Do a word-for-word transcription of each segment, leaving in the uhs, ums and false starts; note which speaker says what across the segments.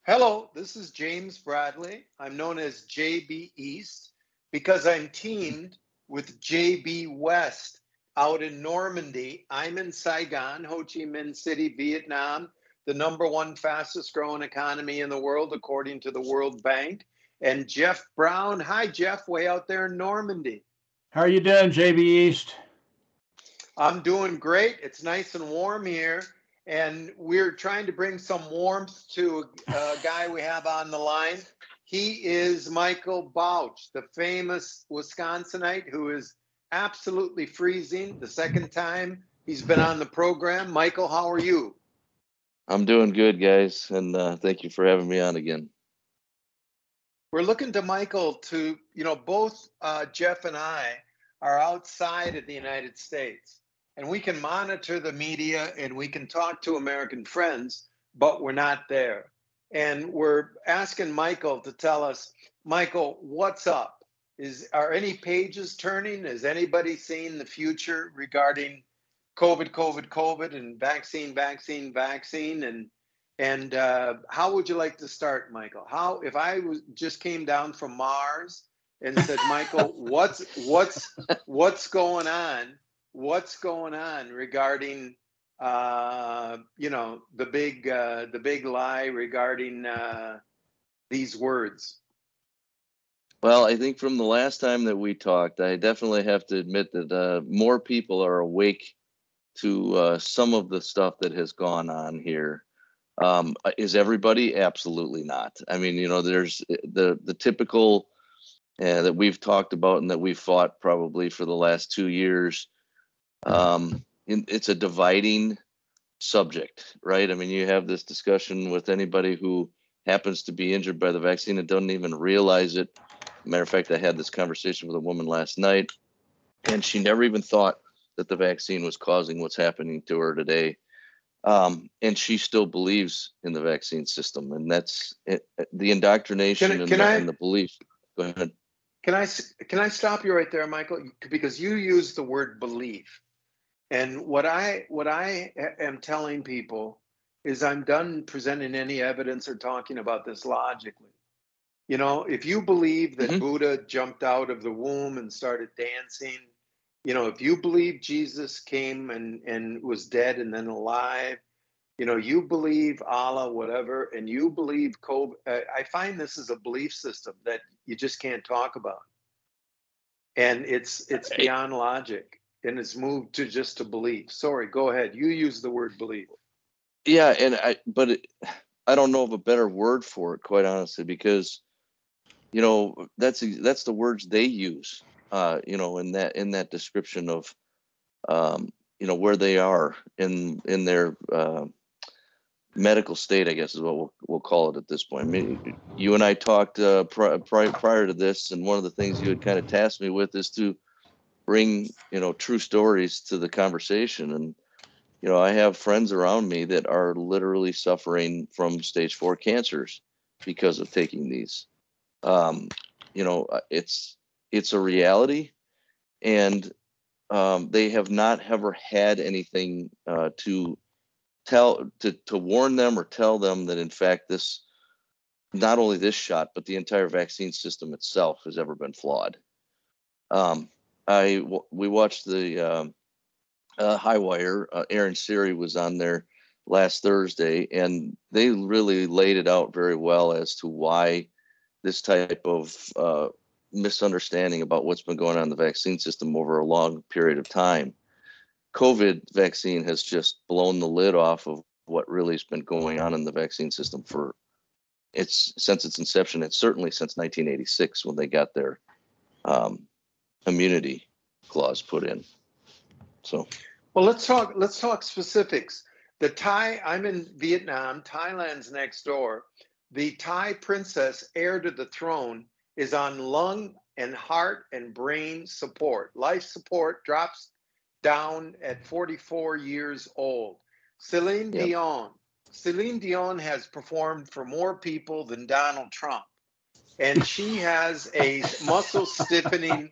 Speaker 1: Hello, this is James Bradley. I'm known as J B East because I'm teamed with J B West out in Normandy. I'm in Saigon, Ho Chi Minh City, Vietnam, the number one fastest growing economy in the world, according to the World Bank. And Jeff Brown, hi, Jeff, way out there in Normandy.
Speaker 2: How are you doing, J B East?
Speaker 1: I'm doing great. It's nice and warm here. And we're trying to bring some warmth to a guy we have on the line. He is Michael Bauch, the famous Wisconsinite who is absolutely freezing the second time he's been on the program. Michael, how are you?
Speaker 3: I'm doing good, guys, and uh, thank you for having me on again.
Speaker 1: We're looking to Michael to, you know, both uh, Jeff and I are outside of the United States. And we can monitor the media and we can talk to American friends, but we're not there. And we're asking Michael to tell us, Michael, what's up? Is are any pages turning? Is anybody seeing the future regarding COVID, COVID, COVID, and vaccine, vaccine, vaccine? And and uh, how would you like to start, Michael? How if I was just came down from Mars and said, Michael, what's what's what's going on? What's going on regarding, uh, you know, the big, uh, the big lie regarding uh, these words?
Speaker 3: Well, I think from the last time that we talked, I definitely have to admit that uh, more people are awake to uh, some of the stuff that has gone on here. Um, is everybody? Absolutely not. I mean, you know, there's the the typical uh, that we've talked about and that we've fought probably for the last two years. Um, it's a dividing subject, right? I mean, you have this discussion with anybody who happens to be injured by the vaccine and doesn't even realize it. Matter of fact, I had this conversation with a woman last night, and she never even thought that the vaccine was causing what's happening to her today. Um, and she still believes in the vaccine system, and that's it, the indoctrination
Speaker 1: can,
Speaker 3: and,
Speaker 1: can
Speaker 3: the,
Speaker 1: I,
Speaker 3: and the belief. Go ahead.
Speaker 1: Can I, can I stop you right there, Michael? Because you use the word belief. And what I what I am telling people is I'm done presenting any evidence or talking about this logically. You know, if you believe that mm-hmm. Buddha jumped out of the womb and started dancing, you know, if you believe Jesus came and, and was dead and then alive, you know, you believe Allah, whatever, and you believe COVID. I find this is a belief system that you just can't talk about. And it's it's beyond logic. And it's moved to just to believe. Sorry, go ahead. You use the word believe.
Speaker 3: Yeah, and I, but it, I don't know of a better word for it, quite honestly, because, you know, that's that's the words they use, uh, you know, in that in that description of, um, you know, where they are in in their uh, medical state, I guess is what we'll we'll call it at this point. I mean, you and I talked uh, pri- pri- prior to this, and one of the things you had kind of tasked me with is to bring, you know, true stories to the conversation. And, you know, I have friends around me that are literally suffering from stage four cancers because of taking these. Um, you know, it's, it's a reality, and um, they have not ever had anything uh, to tell, to, to warn them or tell them that in fact, this, not only this shot, but the entire vaccine system itself has ever been flawed. Um, I we watched the um, uh, High Wire. Uh, Aaron Siri was on there last Thursday, and they really laid it out very well as to why this type of uh, misunderstanding about what's been going on in the vaccine system over a long period of time. COVID vaccine has just blown the lid off of what really has been going on in the vaccine system for its since its inception. It's certainly since nineteen eighty-six when they got their um, immunity clause put in. So,
Speaker 1: well, let's talk. Let's talk specifics. The Thai. I'm in Vietnam. Thailand's next door. The Thai princess, heir to the throne, is on lung and heart and brain support. Life support drops down at forty-four years old. Celine yep. Dion. Celine Dion has performed for more people than Donald Trump, and she has a muscle stiffening.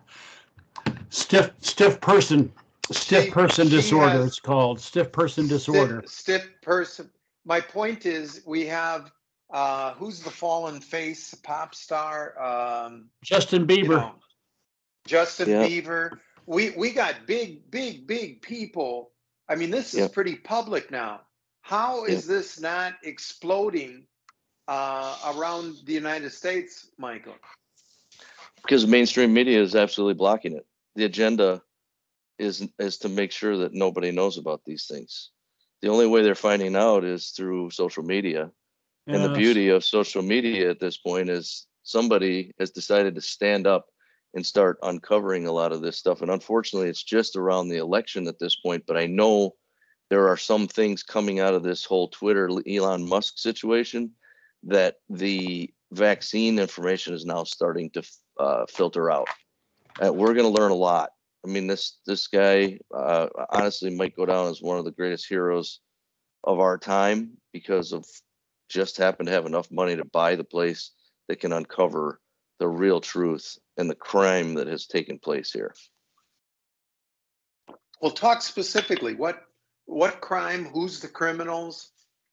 Speaker 2: Stiff, stiff person, stiff
Speaker 1: she,
Speaker 2: person
Speaker 1: she
Speaker 2: disorder. It's called stiff person disorder.
Speaker 1: Stiff, stiff person. My point is, we have uh, who's the fallen face pop star? Um,
Speaker 2: Justin Bieber.
Speaker 1: you know, Justin
Speaker 3: Yep.
Speaker 1: Bieber. We we got big, big, big people. I mean, this is
Speaker 3: Yep.
Speaker 1: pretty public now. How is this not exploding uh, around the United States, Michael?
Speaker 3: Because mainstream media is absolutely blocking it. The agenda is is to make sure that nobody knows about these things. The only way they're finding out is through social media. And the
Speaker 2: Yes.
Speaker 3: beauty of social media at this point is somebody has decided to stand up and start uncovering a lot of this stuff. And unfortunately, it's just around the election at this point. But I know there are some things coming out of this whole Twitter Elon Musk situation that the vaccine information is now starting to uh, filter out. Uh, we're going to learn a lot. I mean, this this guy uh, honestly might go down as one of the greatest heroes of our time because of just happen to have enough money to buy the place that can uncover the real truth and the crime that has taken place here.
Speaker 1: Well, talk specifically. What what crime? Who's the criminals?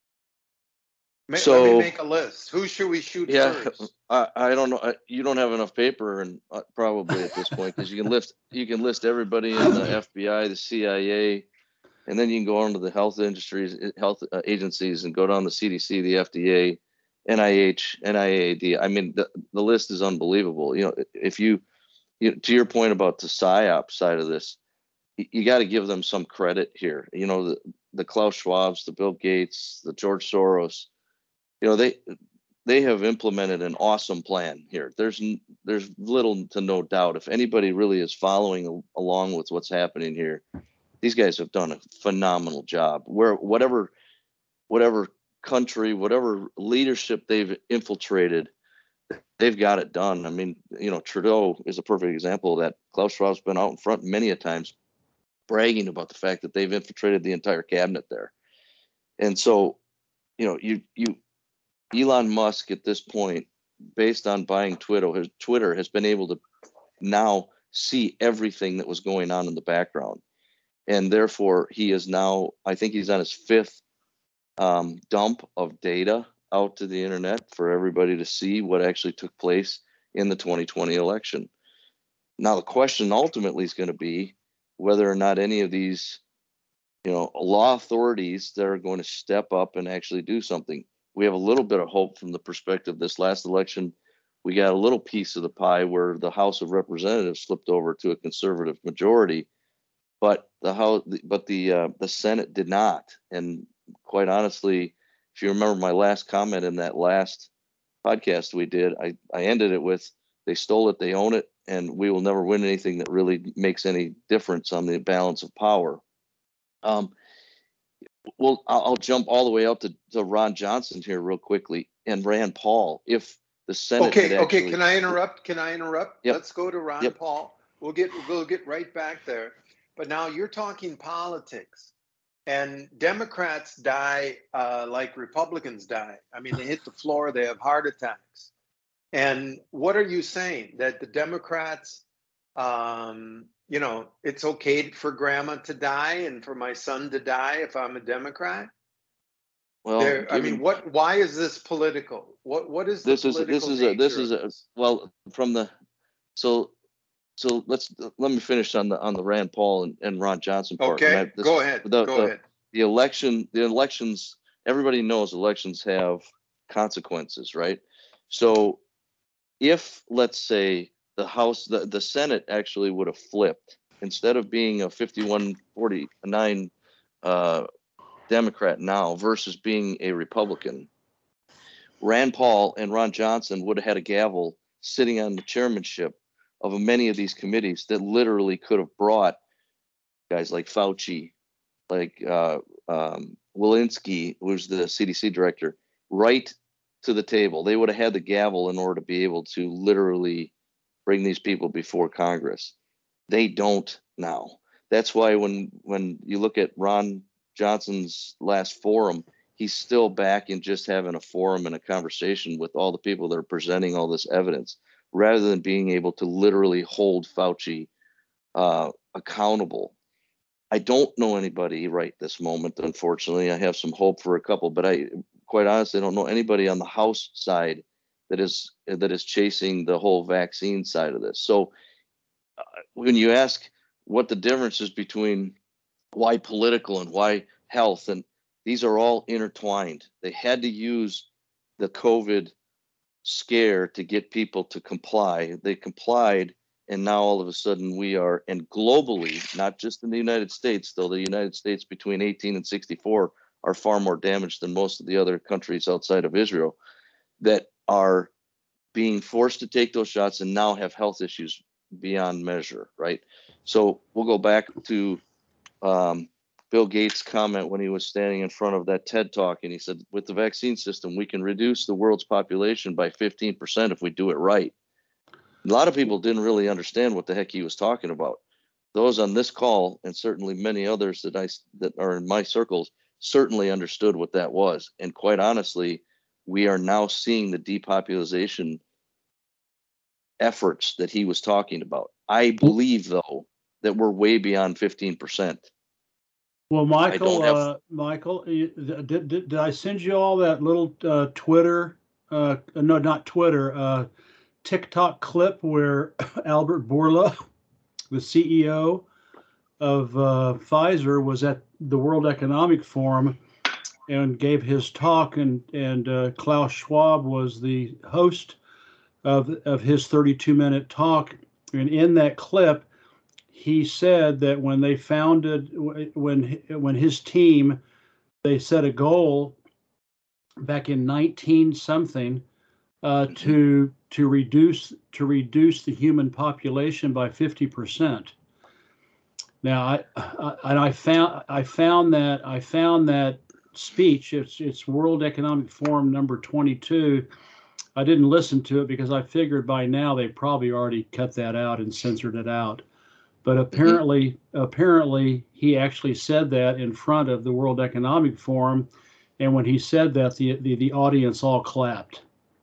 Speaker 1: Ma-
Speaker 3: So-
Speaker 1: Let me make a list. Who should we shoot
Speaker 3: Yeah,
Speaker 1: first?
Speaker 3: I, I don't know. I, you don't have enough paper, and uh, probably at this point, because you can list you can list everybody in the F B I, the C I A, and then you can go on to the health industries, health uh, agencies, and go down the C D C, the F D A, N I H, N I A D. I mean, the, the list is unbelievable. You know, if you, you to your point about the PSYOP side of this, you, you got to give them some credit here. You know, the the Klaus Schwabs, the Bill Gates, the George Soros. You know, they they have implemented an awesome plan here. There's there's little to no doubt. If anybody really is following along with what's happening here, these guys have done a phenomenal job. Where whatever whatever country, whatever leadership they've infiltrated, they've got it done. I mean, you know, Trudeau is a perfect example of that. Klaus Schwab's been out in front many a times bragging about the fact that they've infiltrated the entire cabinet there. And so, you know, you you Elon Musk at this point, based on buying Twitter, his Twitter has been able to now see everything that was going on in the background. And therefore, he is now, I think he's on his fifth um, dump of data out to the internet for everybody to see what actually took place in the twenty twenty election. Now, the question ultimately is going to be whether or not any of these, you know, law authorities that are going to step up and actually do something. We have a little bit of hope from the perspective this last election. We got a little piece of the pie where the House of Representatives slipped over to a conservative majority, but the House, but the uh, the Senate did not. And quite honestly, if you remember my last comment in that last podcast we did, I, I ended it with, they stole it, they own it, and we will never win anything that really makes any difference on the balance of power. Um, well, I'll, I'll jump all the way up to, to Ron Johnson here real quickly and Rand Paul. If the Senate
Speaker 1: Okay,
Speaker 3: had
Speaker 1: okay.
Speaker 3: actually,
Speaker 1: Can I interrupt? Can I interrupt?
Speaker 3: Yep.
Speaker 1: Let's go to Ron
Speaker 3: Yep.
Speaker 1: Paul. We'll get we'll get right back there. But now you're talking politics, and Democrats die uh, like Republicans die. I mean, they hit the floor, they have heart attacks. And what are you saying? That the Democrats, um, you know, it's okay for grandma to die and for my son to die if I'm a Democrat?
Speaker 3: well,
Speaker 1: There, I
Speaker 3: given-
Speaker 1: mean, what? Why is this political? What? What is the
Speaker 3: this is
Speaker 1: political
Speaker 3: this is a this
Speaker 1: nature
Speaker 3: is
Speaker 1: of
Speaker 3: a
Speaker 1: this?
Speaker 3: well from the so so let's let me finish on the on the Rand Paul and, and Ron Johnson part. And
Speaker 1: Okay,
Speaker 3: I- this-
Speaker 1: go ahead.
Speaker 3: the-
Speaker 1: go
Speaker 3: the-
Speaker 1: ahead.
Speaker 3: The election, the elections, everybody knows elections have consequences, right? So if, let's say, the House, the, the Senate actually would have flipped, instead of being a fifty-one forty-nine uh, Democrat now versus being a Republican, Rand Paul and Ron Johnson would have had a gavel sitting on the chairmanship of many of these committees that literally could have brought guys like Fauci, like uh, um, Walensky, who's the C D C director, right to the table. They would have had the gavel in order to be able to literally bring these people before Congress. They don't now. That's why when when you look at Ron Johnson's last forum, he's still back in just having a forum and a conversation with all the people that are presenting all this evidence, rather than being able to literally hold Fauci uh, accountable. I don't know anybody right this moment, unfortunately. I have some hope for a couple, but I, quite honestly, I don't know anybody on the House side that is that is chasing the whole vaccine side of this. So uh, when you ask what the difference is between why political and why health, and these are all intertwined. They had to use the COVID scare to get people to comply. They complied, and now all of a sudden we are, and globally, not just in the United States, though the United States between eighteen and sixty-four are far more damaged than most of the other countries outside of Israel, that are being forced to take those shots and now have health issues beyond measure, right? So we'll go back to um, Bill Gates' comment when he was standing in front of that TED Talk, and he said, with the vaccine system, we can reduce the world's population by fifteen percent if we do it right. A lot of people didn't really understand what the heck he was talking about. Those on this call, and certainly many others that I that are in my circles, certainly understood what that was. And quite honestly, we are now seeing the depopulation efforts that he was talking about. I believe, though, that we're way beyond fifteen percent.
Speaker 2: Well, Michael,
Speaker 3: have...
Speaker 2: uh, Michael, did, did did I send you all that little uh, Twitter? Uh, no, not Twitter. Uh, TikTok clip where Albert Bourla, the C E O of uh, Pfizer, was at the World Economic Forum and gave his talk, and and uh, Klaus Schwab was the host of of his thirty-two minute talk, and in that clip, he said that when they founded, when when his team, they set a goal back in nineteen something uh, mm-hmm. to to reduce to reduce the human population by fifty percent. Now, I, I and I found I found that I found that speech. It's it's World Economic Forum number twenty-two. I didn't listen to it because I figured by now they probably already cut that out and censored it out. But apparently, mm-hmm. apparently he actually said that in front of the World Economic Forum, and when he said that, the the, the audience all clapped.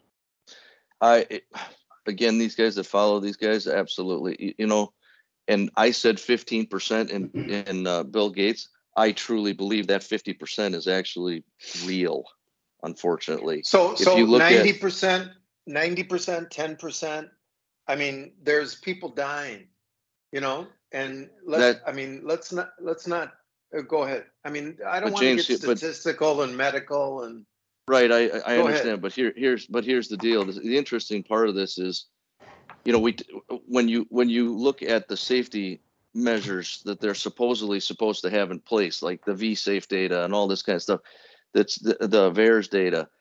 Speaker 3: I it, again, these guys that follow these guys, absolutely, you, you know. And I said fifteen percent in in uh, Bill Gates. I truly believe that fifty percent is actually real. Unfortunately,
Speaker 1: so
Speaker 3: if
Speaker 1: so
Speaker 3: you look
Speaker 1: ninety
Speaker 3: at
Speaker 1: percent, ninety percent, ten percent. I mean, there's people dying. You know, and let's, that, I mean, let's not, let's not, uh, go ahead. I mean, I don't want James, to get statistical but, and medical and.
Speaker 3: Right. I, I understand, ahead. but here, here's, but here's the deal. The, the interesting part of this is, you know, we, when you, when you look at the safety measures that they're supposedly supposed to have in place, like the V-Safe data and all this kind of stuff, that's the, the VAERS data,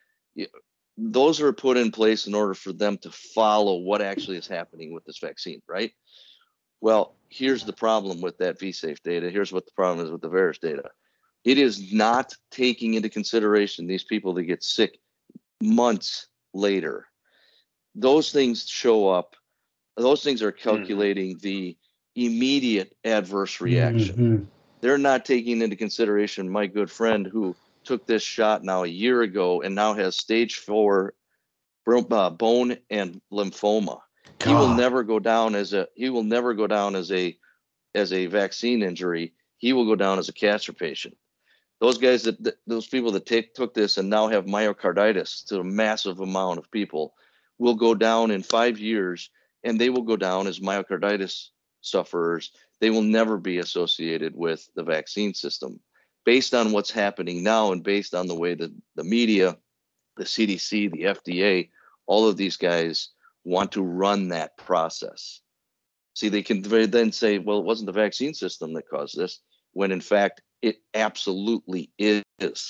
Speaker 3: those are put in place in order for them to follow what actually is happening with this vaccine, right? Well, here's the problem with that V-Safe data. Here's what the problem is with the VAERS data. It is not taking into consideration these people that get sick months later. Those things show up. Those things are calculating mm-hmm. the immediate adverse reaction. Mm-hmm. They're not taking into consideration my good friend who took this shot now a year ago and now has stage four uh, bone and lymphoma. God. He will never go down as a he will never go down as a as a vaccine injury. He will go down as a cancer patient. Those guys that, that those people that take took this and now have myocarditis to a massive amount of people will go down in five years, and they will go down as myocarditis sufferers. They will never be associated with the vaccine system, based on what's happening now and based on the way that the media, the C D C, the F D A, all of these guys want to run that process. See, they can then say, well, it wasn't the vaccine system that caused this, when in fact it absolutely is.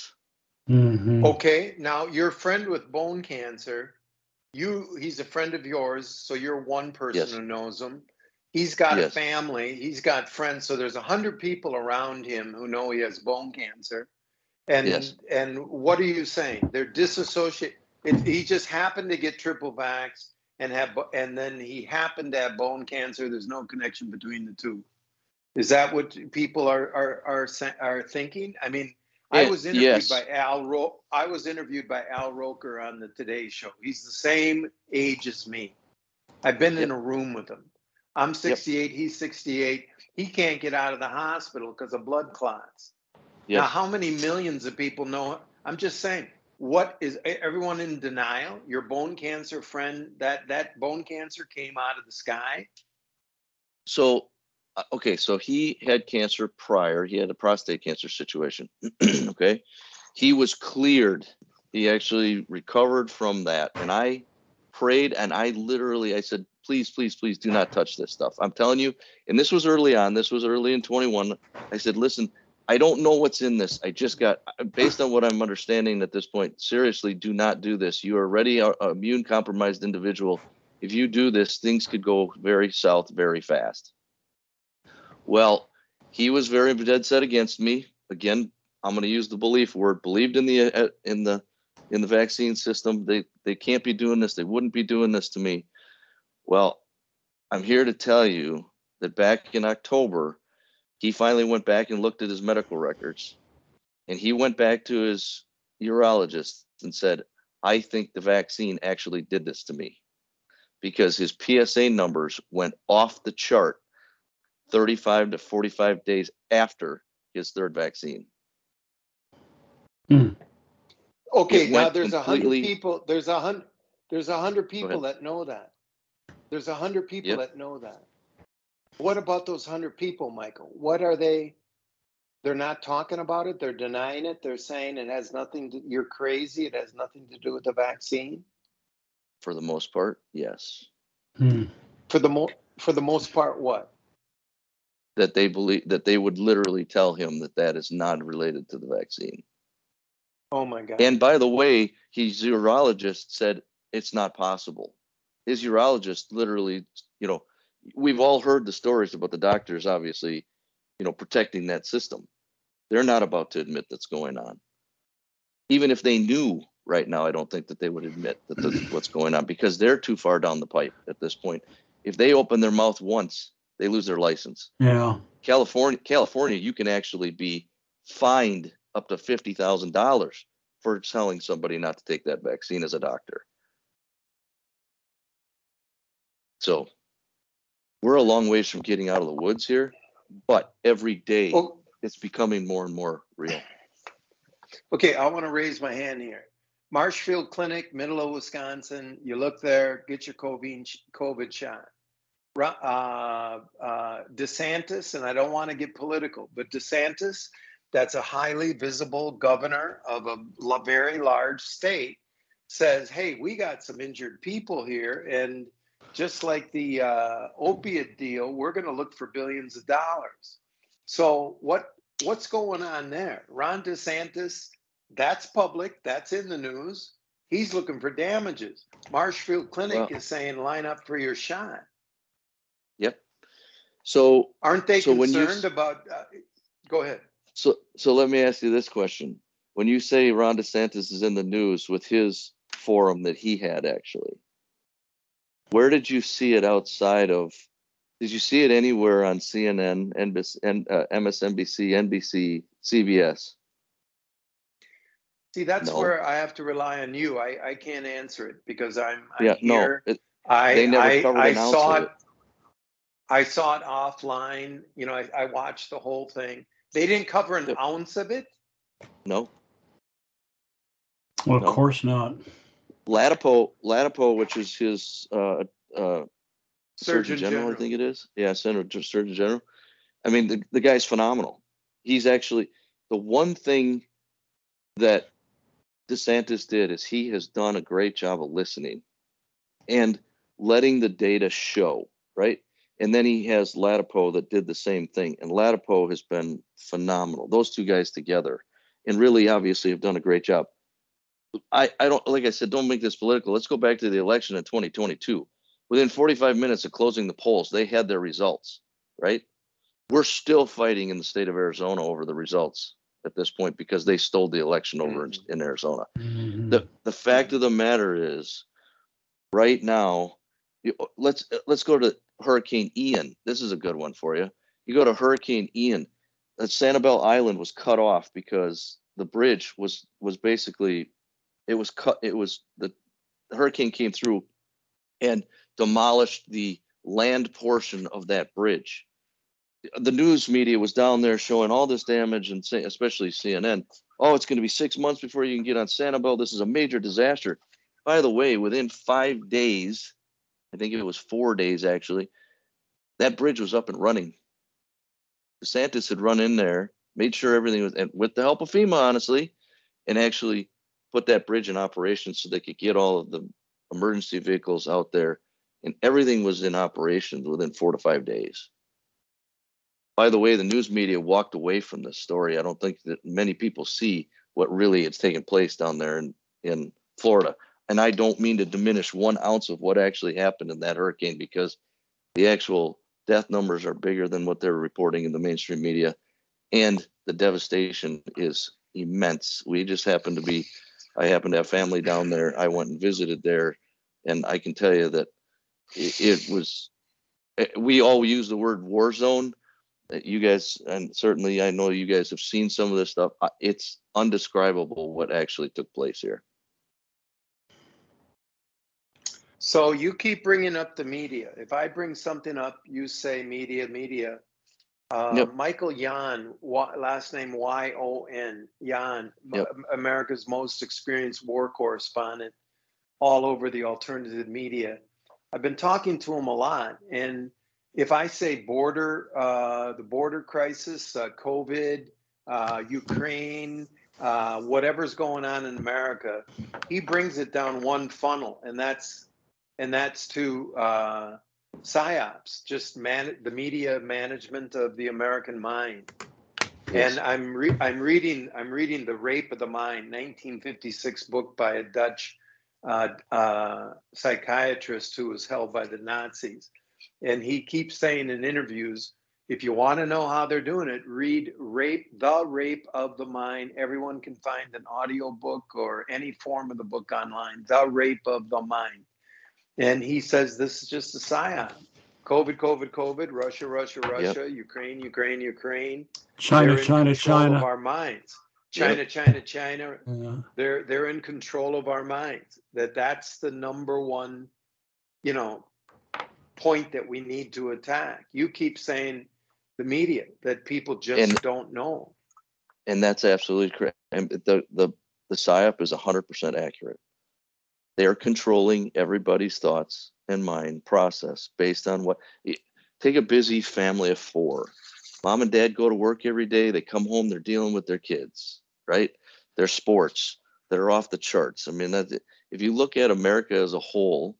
Speaker 1: Mm-hmm. Okay, now your friend with bone cancer, you he's a friend of yours, so you're one person yes. who knows him. He's got yes. a family, he's got friends, so there's a hundred people around him who know he has bone cancer. And yes. and what are you saying? They're disassociated. He just happened to get triple vax and have, and then he happened to have bone cancer. There's no connection between the two. Is that what people are are are, are thinking? I mean, I was interviewed yes. by Al Ro- I was interviewed by Al Roker on the Today Show. He's the same age as me. I've been yep. in a room with him. I'm sixty-eight. Yep. He's sixty-eight. He can't get out of the hospital because of blood clots. Yes. Now, how many millions of people know? I'm just saying, what is everyone in denial? Your bone cancer friend, that that bone cancer came out of the sky?
Speaker 3: So, uh, okay, so he had cancer prior. He had a prostate cancer situation. Okay. He was cleared. He actually recovered from that. And I prayed and I literally, I said, please, please, please do not touch this stuff. I'm telling you. And this was early on. This was early in twenty-one. I said, listen, I don't know what's in this. I just got, based on what I'm understanding at this point, seriously, do not do this. You are already an immune compromised individual. If you do this, things could go very south very fast. Well, he was very dead set against me. Again, I'm going to use the belief word. Believed in the uh, in the in the vaccine system. They they can't be doing this. They wouldn't be doing this to me. Well, I'm here to tell you that back in October, he finally went back and looked at his medical records, and he went back to his urologist and said, I think the vaccine actually did this to me, because his P S A numbers went off the chart thirty-five to forty-five days after his third vaccine.
Speaker 2: Hmm.
Speaker 1: Okay,
Speaker 3: It
Speaker 1: now
Speaker 3: went
Speaker 1: there's a hundred
Speaker 3: completely-
Speaker 1: people. There's a hundred. There's a hundred people
Speaker 3: ahead.
Speaker 1: that know that. There's a hundred people
Speaker 3: Yep.
Speaker 1: that know that. What about those hundred people, Michael? What are they? They're not talking about it. They're denying it. They're saying it has nothing to. You're crazy. It has nothing to do with the vaccine.
Speaker 3: For the most part, yes.
Speaker 2: Hmm.
Speaker 1: For the mo for the most part, what?
Speaker 3: That they believe that they would literally tell him that that is not related to the vaccine.
Speaker 1: Oh my God.
Speaker 3: And by the way, his urologist said it's not possible. His urologist literally, you know, we've all heard the stories about the doctors, obviously, you know, protecting that system. They're not about to admit that's going on. Even if they knew right now, I don't think that they would admit that that's what's going on, because they're too far down the pipe at this point. If they open their mouth once, they lose their license.
Speaker 2: Yeah.
Speaker 3: California, California, you can actually be fined up to fifty thousand dollars for telling somebody not to take that vaccine as a doctor. So we're a long ways from getting out of the woods here, but every day
Speaker 1: Oh,
Speaker 3: it's becoming more and more real.
Speaker 1: okay, I want to raise my hand here. Marshfield Clinic, middle of Wisconsin. You look there, get your COVID, COVID shot. Uh, uh, DeSantis, and I don't want to get political, but DeSantis, that's a highly visible governor of a very large state, says, hey, we got some injured people here. And just like the uh, opiate deal, we're going to look for billions of dollars. So what what's going on there? Ron DeSantis, that's public. That's in the news. He's looking for damages. Marshfield Clinic
Speaker 3: Well,
Speaker 1: is saying, line up for your shot.
Speaker 3: Yep. So
Speaker 1: Aren't they
Speaker 3: so when you
Speaker 1: concerned about, uh, go ahead.
Speaker 3: so so let me ask you this question. When you say Ron DeSantis is in the news with his forum that he had, actually, where did you see it outside of, did you see it anywhere on C N N, N B C, uh, M S N B C, N B C, C B S?
Speaker 1: See, that's
Speaker 3: No.
Speaker 1: where I have to rely on you. I, I can't answer it because I'm, I'm
Speaker 3: Yeah, no.
Speaker 1: here.
Speaker 3: It,
Speaker 1: I,
Speaker 3: they never
Speaker 1: I,
Speaker 3: covered
Speaker 1: I
Speaker 3: an ounce
Speaker 1: saw
Speaker 3: of
Speaker 1: it.
Speaker 3: it.
Speaker 1: I saw it offline. You know, I, I watched the whole thing. They didn't cover an
Speaker 3: Yep.
Speaker 1: ounce of it.
Speaker 3: No.
Speaker 2: Well, of
Speaker 3: No.
Speaker 2: course not.
Speaker 3: Latipo, Latipo, which is his uh, uh,
Speaker 1: Surgeon,
Speaker 3: Surgeon General,
Speaker 1: General.
Speaker 3: I think it is. Yeah, Senator Surgeon General. I mean, the, the guy's phenomenal. He's actually, the one thing that DeSantis did is he has done a great job of listening and letting the data show, right? And then he has Latipo that did the same thing. And Latipo has been phenomenal. Those two guys together, and really obviously have done a great job. I, I don't, like I said, don't make this political. Let's go back to the election in twenty twenty-two. Within forty-five minutes of closing the polls, they had their results, right? We're still fighting in the state of Arizona over the results at this point because they stole the election over in, in Arizona.
Speaker 2: Mhm.
Speaker 3: The the fact of the matter is, right now, you, let's let's go to Hurricane Ian. This is a good one for you. You go to Hurricane Ian. Uh, Sanibel Island was cut off because the bridge was was basically, it was cut. It was the, the hurricane came through and demolished the land portion of that bridge. The news media was down there showing all this damage, and say, especially C N N. oh, it's going to be six months before you can get on Sanibel. This is a major disaster. By the way, within five days, I think it was four days actually, that bridge was up and running. DeSantis had run in there, made sure everything was, and with the help of FEMA, honestly, and actually put that bridge in operation so they could get all of the emergency vehicles out there, and everything was in operation within four to five days. By the way, the news media walked away from this story. I don't think that many people see what really is taking place down there in, in Florida. And I don't mean to diminish one ounce of what actually happened in that hurricane, because the actual death numbers are bigger than what they're reporting in the mainstream media. And the devastation is immense. We just happen to be, I happen to have family down there. I went and visited there. And I can tell you that it, it was, we all use the word war zone. You guys, and certainly I know you guys have seen some of this stuff. It's undescribable what actually took place here.
Speaker 1: So you keep bringing up the media. If I bring something up, you say media, media. Uh,
Speaker 3: Yep.
Speaker 1: Michael Yon, last name Y O N, Yon,
Speaker 3: Yep.
Speaker 1: America's most experienced war correspondent all over the alternative media. I've been talking to him a lot, and if I say border, uh, the border crisis, uh, COVID, uh, Ukraine, uh, whatever's going on in America, he brings it down one funnel, and that's and that's to uh, psyops, just man the media management of the American mind.
Speaker 3: Yes.
Speaker 1: And I'm re- I'm reading I'm reading The Rape of the Mind, nineteen fifty-six book by a Dutch uh, uh, psychiatrist who was held by the Nazis. And he keeps saying in interviews, if you want to know how they're doing it, read Rape, The Rape of the Mind. Everyone can find an audio book or any form of the book online, The Rape of the Mind. And he says this is just a psyop. COVID, COVID, COVID, Russia, Russia, Russia, yep. Ukraine, Ukraine, Ukraine.
Speaker 2: China,
Speaker 1: they're in
Speaker 2: China,
Speaker 1: control
Speaker 2: China.
Speaker 1: of our minds. China,
Speaker 3: Yep.
Speaker 1: China, China.
Speaker 2: Yeah.
Speaker 1: They're they're in control of our minds. That that's the number one, you know, point that we need to attack. You keep saying the media, that people just
Speaker 3: And-
Speaker 1: don't know.
Speaker 3: And that's absolutely correct. And the the the psyop is one hundred percent accurate. They are controlling everybody's thoughts and mind process based on what. Take a busy family of four. Mom and dad go to work every day. They come home. They're dealing with their kids, right? Their sports that are off the charts. I mean, that if you look at America as a whole,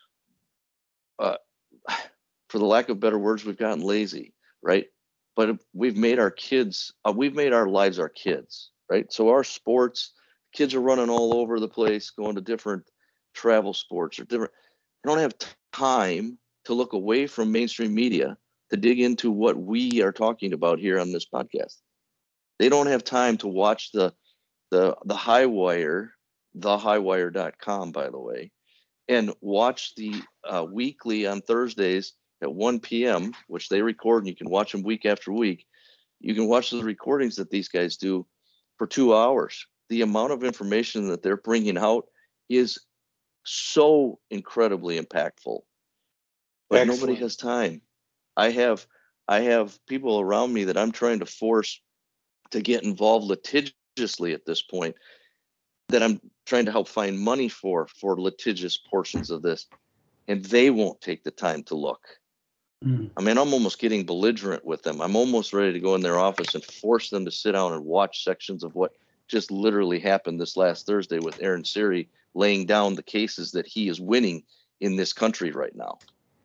Speaker 3: uh, for the lack of better words, we've gotten lazy, right? But we've made our kids, uh, we've made our lives our kids, right? So our sports, kids are running all over the place, going to different travel sports or different. They don't have time to look away from mainstream media to dig into what we are talking about here on this podcast. They don't have time to watch the the the high wire, the high wire dot com, by the way, and watch the uh, weekly on Thursdays at one p.m., which they record, and you can watch them week after week. You can watch the recordings that these guys do for two hours. The amount of information that they're bringing out is so incredibly impactful, but
Speaker 1: Excellent.
Speaker 3: nobody has time. I have I have people around me that I'm trying to force to get involved litigiously at this point, that I'm trying to help find money for for litigious portions of this, and they won't take the time to look.
Speaker 2: Mm.
Speaker 3: I mean, I'm almost getting belligerent with them. I'm almost ready to go in their office and force them to sit down and watch sections of what just literally happened this last Thursday with Aaron Siri laying down the cases that he is winning in this country right now.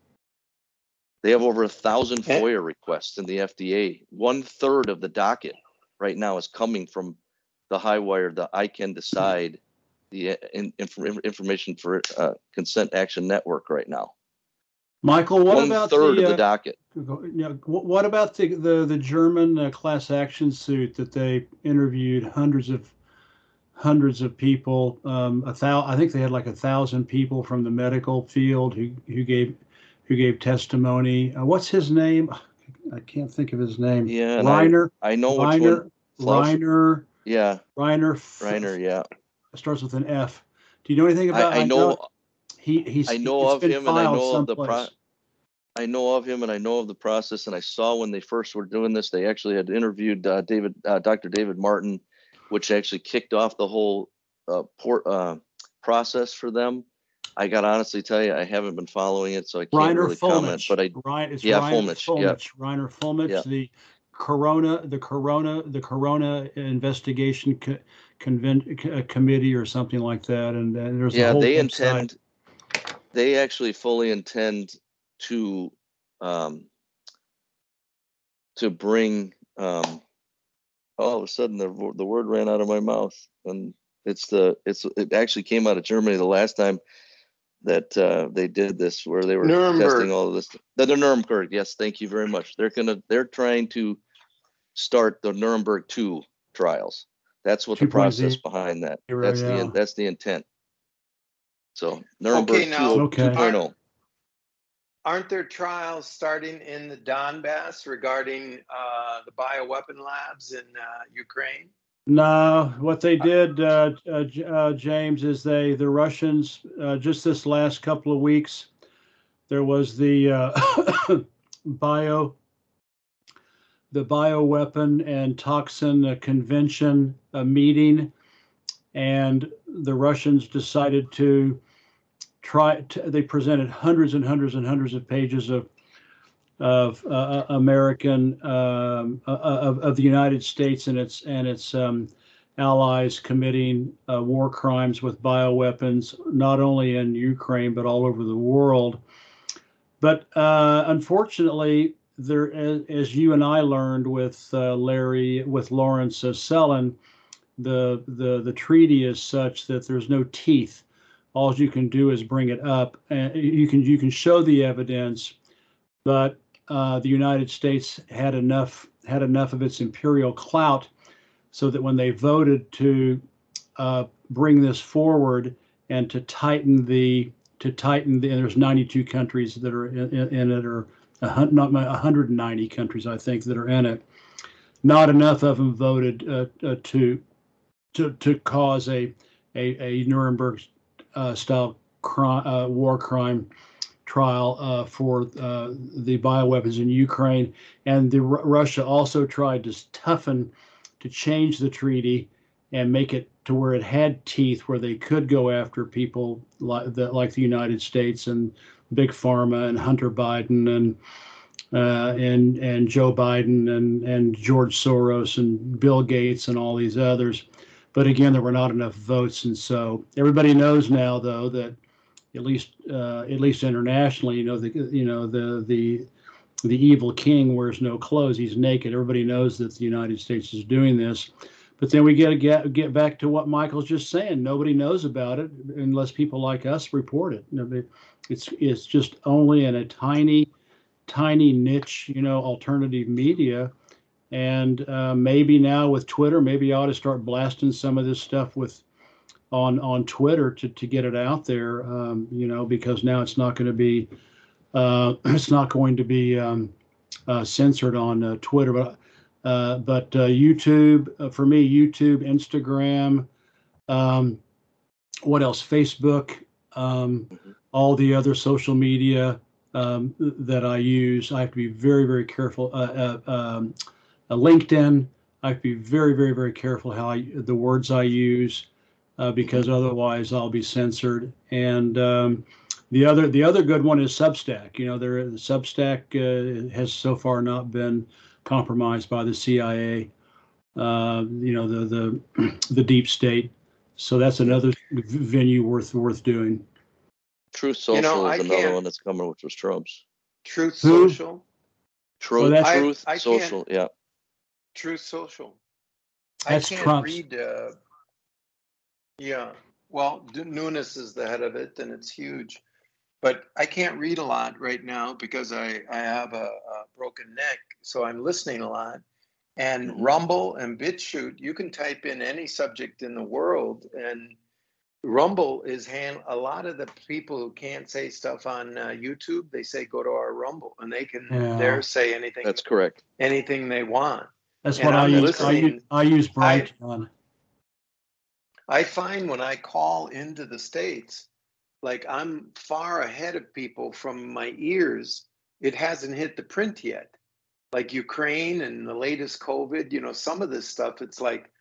Speaker 3: They have over a thousand FOIA requests in the F D A. One third of the docket right now is coming from the high wire, the I Can Decide, the in, inf- information for uh, Consent Action Network right now.
Speaker 2: Michael, what
Speaker 3: One
Speaker 2: about
Speaker 3: third
Speaker 2: the,
Speaker 3: of the
Speaker 2: uh,
Speaker 3: docket.
Speaker 2: you know, wh- what about the the, the German uh, class action suit that they interviewed hundreds of hundreds of people? Um, a thou- I think they had like a thousand people from the medical field who who gave who gave testimony. Uh, what's his name? I can't think of his name.
Speaker 3: Yeah, and
Speaker 2: Reiner.
Speaker 3: I, I know
Speaker 2: Reiner.
Speaker 3: which one. Flauscher.
Speaker 2: Reiner.
Speaker 3: Yeah,
Speaker 2: Reiner. F-
Speaker 3: Reiner. Yeah,
Speaker 2: starts with an F. Do you know anything about?
Speaker 3: I, I know.
Speaker 2: He he's.
Speaker 3: I know
Speaker 2: it's
Speaker 3: of
Speaker 2: been
Speaker 3: him, and I
Speaker 2: filed
Speaker 3: know of the pro-
Speaker 2: someplace.
Speaker 3: I know of him, and I know of the process. And I saw when they first were doing this, they actually had interviewed uh, David, uh, Doctor David Martin which actually kicked off the whole uh, port, uh, process for them. I got to honestly tell you, I haven't been following it, so I can't
Speaker 2: Reiner
Speaker 3: really comment.
Speaker 2: Fulmich.
Speaker 3: But I,
Speaker 2: Ryan, it's
Speaker 3: yeah,
Speaker 2: Reiner
Speaker 3: Fulmich,
Speaker 2: Fulmich.
Speaker 3: yeah.
Speaker 2: Reiner Fulmich,
Speaker 3: Yeah.
Speaker 2: the Corona, the Corona, the Corona investigation co- convent, uh, committee or something like that. And, and there's a
Speaker 3: Yeah,
Speaker 2: whole
Speaker 3: they
Speaker 2: website.
Speaker 3: intend, they actually fully intend to, um, to bring, um, all of a sudden the the word ran out of my mouth, and it's the it's it actually came out of Germany the last time that uh, they did this, where they were
Speaker 1: Nuremberg.
Speaker 3: testing all of this. The, the Nuremberg, yes, thank you very much. They're gonna they're trying to start the Nuremberg two trials. That's what the process behind that. That's
Speaker 2: yeah.
Speaker 3: the that's the intent. So Nuremberg
Speaker 1: Okay, now,
Speaker 3: two,
Speaker 2: Okay.
Speaker 3: 2.0.
Speaker 1: Aren't there trials starting in the Donbass regarding uh, the bioweapon labs in uh, Ukraine?
Speaker 2: No, what they did, uh, uh, J- uh, James, is they the Russians uh, just this last couple of weeks, there was the uh, bio the bioweapon and toxin uh, convention uh, meeting, and the Russians decided to try. To, they presented hundreds and hundreds and hundreds of pages of of uh, American um, uh, of, of the United States and its and its um, allies committing uh, war crimes with bioweapons, not only in Ukraine but all over the world. But uh, unfortunately, there, as, as you and I learned with uh, Larry, with Lawrence uh, Sellin, the the the treaty is such that there's no teeth. All you can do is bring it up, and you can you can show the evidence, but uh, the United States had enough had enough of its imperial clout, so that when they voted to uh, bring this forward and to tighten the to tighten the, and there's ninety-two countries that are in, in, in it, or a, not one hundred ninety countries, I think, that are in it. Not enough of them voted uh, uh, to to to cause a a, a Nuremberg uh, style crime, uh, war crime trial uh, for uh, the bioweapons in Ukraine. And the R- Russia also tried to toughen, to change the treaty and make it to where it had teeth, where they could go after people like the, like the United States and Big Pharma and Hunter Biden and uh, and and Joe Biden and and George Soros and Bill Gates and all these others. But again, there were not enough votes, and so everybody knows now, though, that at least uh, at least internationally, you know, the you know the the the evil king wears no clothes; he's naked. Everybody knows that the United States is doing this. But then we get to get get back to what Michael's just saying. Nobody knows about it unless people like us report it. It's it's just only in a tiny tiny niche, you know, alternative media. And uh, maybe now with Twitter, maybe I ought to start blasting some of this stuff with on on Twitter to to get it out there, um, you know, because now it's not going to be uh, it's not going to be um, uh, censored on uh, Twitter, but uh, but uh, YouTube uh, for me, YouTube, Instagram, um, what else? Facebook, um, all the other social media um, that I use. I have to be very very careful. Uh, uh, um, uh, LinkedIn, I have to be very very very careful how I, the words I use. Uh, because otherwise I'll be censored. And um, the other the other good one is Substack. You know, there the Substack uh, has so far not been compromised by the C I A. Uh, you know, the the the deep state. So that's another venue worth worth doing.
Speaker 3: Truth Social
Speaker 1: You know,
Speaker 3: is
Speaker 1: I
Speaker 3: another
Speaker 1: can't-
Speaker 3: one that's coming, which was Trump's.
Speaker 1: Truth
Speaker 2: Who?
Speaker 1: Social.
Speaker 3: Truth,
Speaker 2: that's-
Speaker 1: I-
Speaker 3: Truth
Speaker 1: I can't-
Speaker 3: Social, yeah.
Speaker 1: Truth Social.
Speaker 2: That's
Speaker 1: I can't
Speaker 2: Trump's.
Speaker 1: read. Uh, yeah. Well, D- Nunes is the head of it, and it's huge. But I can't read a lot right now because I, I have a, a broken neck. So I'm listening a lot. And
Speaker 3: Mhm.
Speaker 1: Rumble and BitChute, you can type in any subject in the world. And Rumble is hand a lot of the people who can't say stuff on uh, YouTube. They say go to our Rumble, and they can
Speaker 2: Yeah.
Speaker 1: there say anything
Speaker 3: That's correct.
Speaker 1: anything they want.
Speaker 2: That's
Speaker 1: And
Speaker 2: what I
Speaker 1: I'm
Speaker 2: use. I
Speaker 1: listening.
Speaker 2: use I use Brighteon.
Speaker 1: I find when I call into the States, like I'm far ahead of people from my ears. It hasn't hit the print yet. Like Ukraine and the latest COVID, you know, some of this stuff, it's like,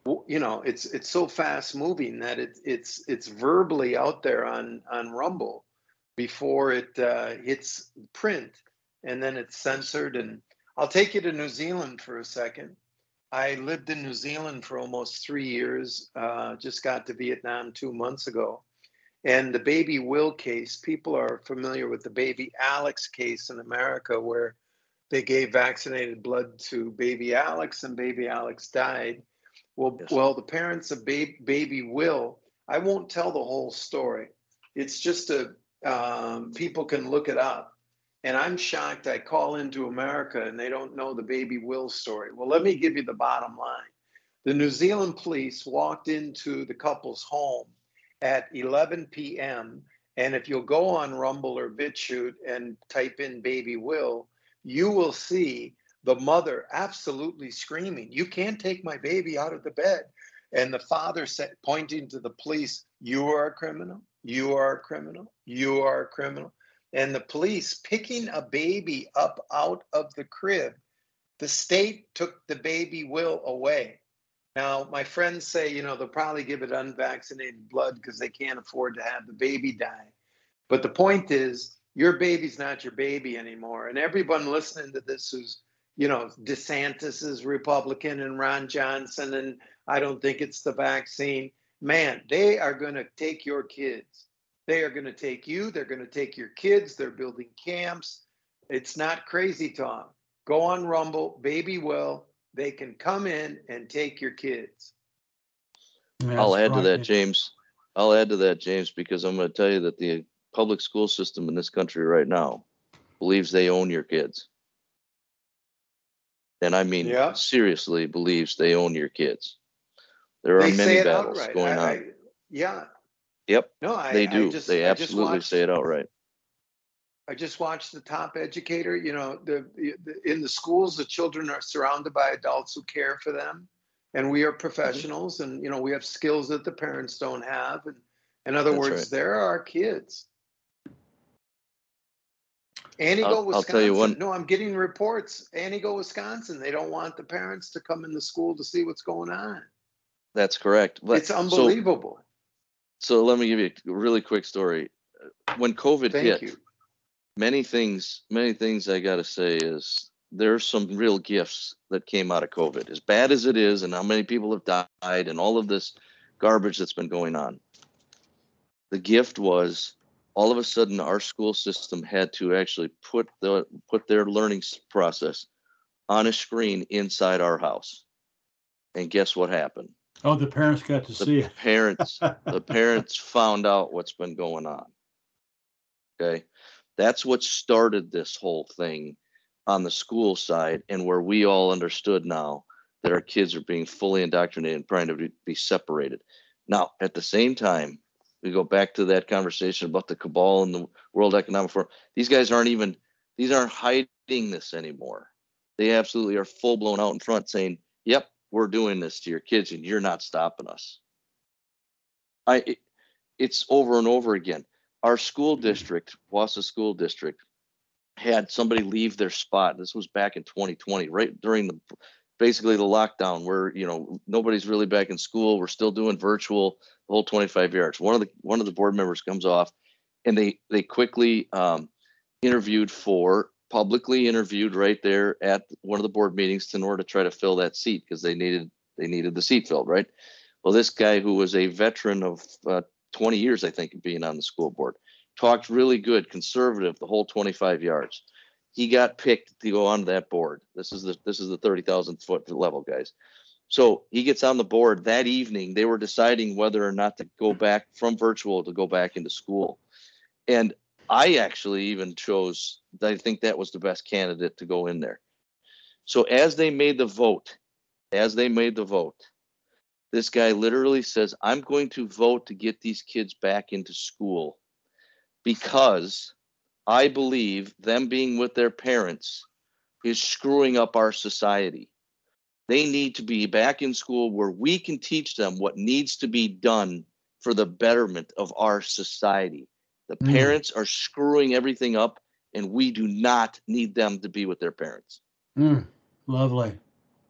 Speaker 1: w- you know, it's it's so fast moving that it, it's it's verbally out there on on Rumble before it uh, hits print, and then it's censored. And I'll take you to New Zealand for a second. I lived in New Zealand for almost three years. Uh, just got to Vietnam two months ago. And the Baby Will case, people are familiar with the Baby Alex case in America, where they gave vaccinated blood to baby Alex and baby Alex died. Well,
Speaker 3: Yes.
Speaker 1: well, the parents of baby, baby Will, I won't tell the whole story. It's just a, um, people can look it up. And I'm shocked. I call into America and they don't know the baby Will story. Well, let me give you the bottom line. The New Zealand police walked into the couple's home at eleven p.m. And if you'll go on Rumble or BitChute and type in baby Will, you will see the mother absolutely screaming, "You can't take my baby out of the bed." And the father said, pointing to the police, "You are a criminal. You are a criminal. You are a criminal." And the police picking a baby up out of the crib, the state took the baby Will away. Now, my friends say, you know, they'll probably give it unvaccinated blood because they can't afford to have the baby die. But the point is, your baby's not your baby anymore. And everyone listening to this who's, you know, DeSantis is Republican and Ron Johnson, and I don't think it's the vaccine. Man, they are going to take your kids. They are going to take you. They're going to take your kids. They're building camps. It's not crazy talk. Go on Rumble, Baby Will. They can come in and take your kids.
Speaker 3: I'll
Speaker 2: That's
Speaker 3: add to that,
Speaker 2: right.
Speaker 3: James. I'll add to that, James, because I'm going to tell you that the public school system in this country right now believes they own your kids. And I mean,
Speaker 1: Yeah.
Speaker 3: seriously believes they own your kids. There are
Speaker 1: They
Speaker 3: many
Speaker 1: say it
Speaker 3: battles
Speaker 1: outright.
Speaker 3: going
Speaker 1: I,
Speaker 3: on.
Speaker 1: I, yeah.
Speaker 3: Yep,
Speaker 1: No, I,
Speaker 3: they
Speaker 1: I
Speaker 3: do.
Speaker 1: just,
Speaker 3: They
Speaker 1: I just
Speaker 3: absolutely
Speaker 1: watched,
Speaker 3: say it outright.
Speaker 1: I just watched The Top Educator. You know, the, the in the schools, the children are surrounded by adults who care for them, and we are professionals, and you know, we have skills that the parents don't have. And in other
Speaker 3: That's
Speaker 1: words,
Speaker 3: right.
Speaker 1: there are our kids. Antigo,
Speaker 3: I'll, I'll tell you
Speaker 1: Wisconsin.
Speaker 3: one.
Speaker 1: No, I'm getting reports. Antigo, Wisconsin. They don't want the parents to come in the school to see what's going on.
Speaker 3: That's correct. But
Speaker 1: It's
Speaker 3: so,
Speaker 1: unbelievable.
Speaker 3: so let me give you a really quick story. When COVID
Speaker 1: Thank
Speaker 3: hit,
Speaker 1: you.
Speaker 3: many things, many things I got to say is there's some real gifts that came out of COVID. As bad as it is, and how many people have died, and all of this garbage that's been going on. The gift was all of a sudden our school system had to actually put the put their learning process on a screen inside our house. And guess what happened?
Speaker 2: Oh, the parents got to
Speaker 3: The
Speaker 2: see it.
Speaker 3: parents, the parents found out what's been going on. Okay. That's what started this whole thing on the school side, and where we all understood now that our kids are being fully indoctrinated and trying to be separated. Now, at the same time, we go back to that conversation about the cabal and the World Economic Forum. These guys aren't even, these aren't hiding this anymore. They absolutely are full blown out in front saying, yep, we're doing this to your kids and you're not stopping us. I, it, it's over and over again. Our school district, Wausau School District, had somebody leave their spot. This was back in twenty twenty, right during the basically the lockdown, where you know nobody's really back in school. We're still doing virtual, the whole twenty-five yards. One of the one of the board members comes off, and they they quickly um, interviewed for publicly interviewed right there at one of the board meetings in order to try to fill that seat because they needed they needed the seat filled, right? Well, this guy who was a veteran of uh, twenty years, I think, of being on the school board, talked really good, conservative, the whole twenty-five yards. He got picked to go on that board. This is the this is the thirty thousand foot level, guys. So he gets on the board that evening. They were deciding whether or not to go back from virtual to go back into school. And I actually even chose, I think that was the best candidate to go in there. So as they made the vote, as they made the vote, this guy literally says, I'm going to vote to get these kids back into school because I believe them being with their parents is screwing up our society. They need to be back in school where we can teach them what needs to be done for the betterment of our society. The
Speaker 2: Mm.
Speaker 3: parents are screwing everything up, and we do not need them to be with their parents.
Speaker 2: Mm, lovely.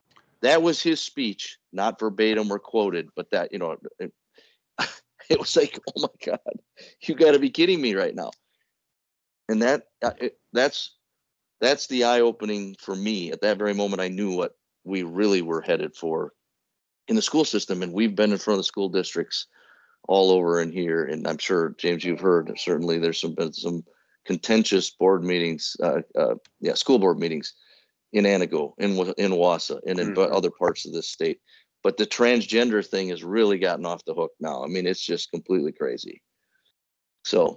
Speaker 3: that was his speech, not verbatim or quoted, but that, you know, it, it was like, oh my God, you got to be kidding me right now. And that it, that's that's the eye opening for me. At that very moment, I knew what we really were headed for in the school system. And we've been in front of the school districts all over in here. And I'm sure, James, you've heard, certainly there's some been some contentious board meetings, uh, uh, yeah, school board meetings in Anago, in in Wausau, and in
Speaker 1: Mhm.
Speaker 3: other parts of this state. But the transgender thing has really gotten off the hook now. I mean, it's just completely crazy. So,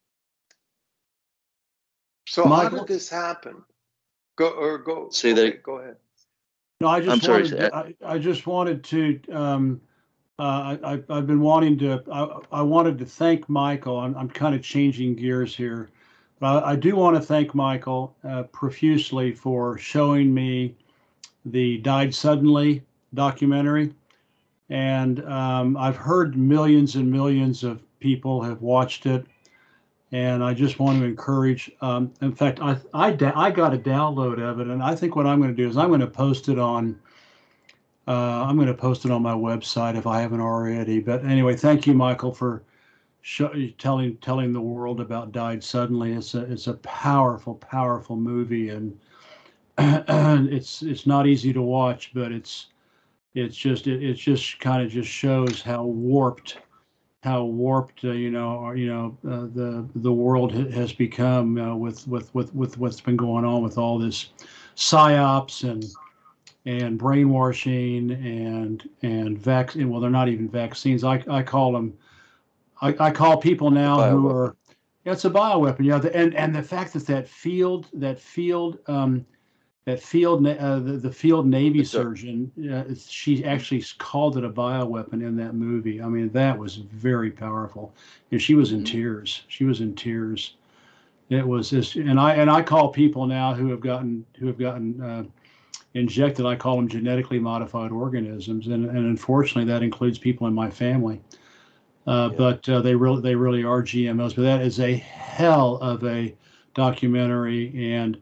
Speaker 1: So how
Speaker 2: Michael?
Speaker 1: did this happen? Go or go.
Speaker 3: Say
Speaker 1: okay,
Speaker 3: that-
Speaker 1: Go ahead.
Speaker 2: No, I just
Speaker 3: I'm sorry,
Speaker 2: wanted. To, I, I just wanted to. Um, uh, I, I- I've been wanting to. I, I wanted to thank Michael. I'm, I'm kind of changing gears here, but I, I do want to thank Michael uh, profusely for showing me the Died Suddenly documentary, and um, I've heard millions and millions of people have watched it, and I just want to encourage. Um, in fact, I I da- I got a download of it, and I think what I'm going to do is I'm going to post it on. Uh, I'm going to post it on my website if I haven't already. But anyway, thank you, Michael, for show, telling telling the world about Died Suddenly. It's a it's a powerful, powerful movie, and, and it's it's not easy to watch, but it's it's just it, it just kind of just shows how warped how warped uh, you know or, you know uh, the the world ha- has become uh, with with with with what's been going on with all this psyops and and brainwashing and and vaccine. Well, they're not even vaccines. I I call them. I, I call people now who
Speaker 3: bioweapon.
Speaker 2: are. Yeah, it's a bioweapon. Yeah, the, and and the fact that that field that field um, that field uh, the, the field Navy
Speaker 3: It's a-
Speaker 2: surgeon uh, she actually called it a bioweapon in that movie. I mean, that was very powerful, and she was in
Speaker 3: Mhm.
Speaker 2: tears. She was in tears. It was this, and I and I call people now who have gotten who have gotten uh, injected. I call them genetically modified organisms, and and unfortunately that includes people in my family. Uh,
Speaker 3: Yeah.
Speaker 2: but uh, they really they really are G M Os. But that is a hell of a documentary, and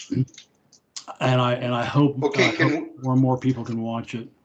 Speaker 2: and I and I hope,
Speaker 1: Okay,
Speaker 2: I
Speaker 1: can
Speaker 2: hope more and more people can watch it.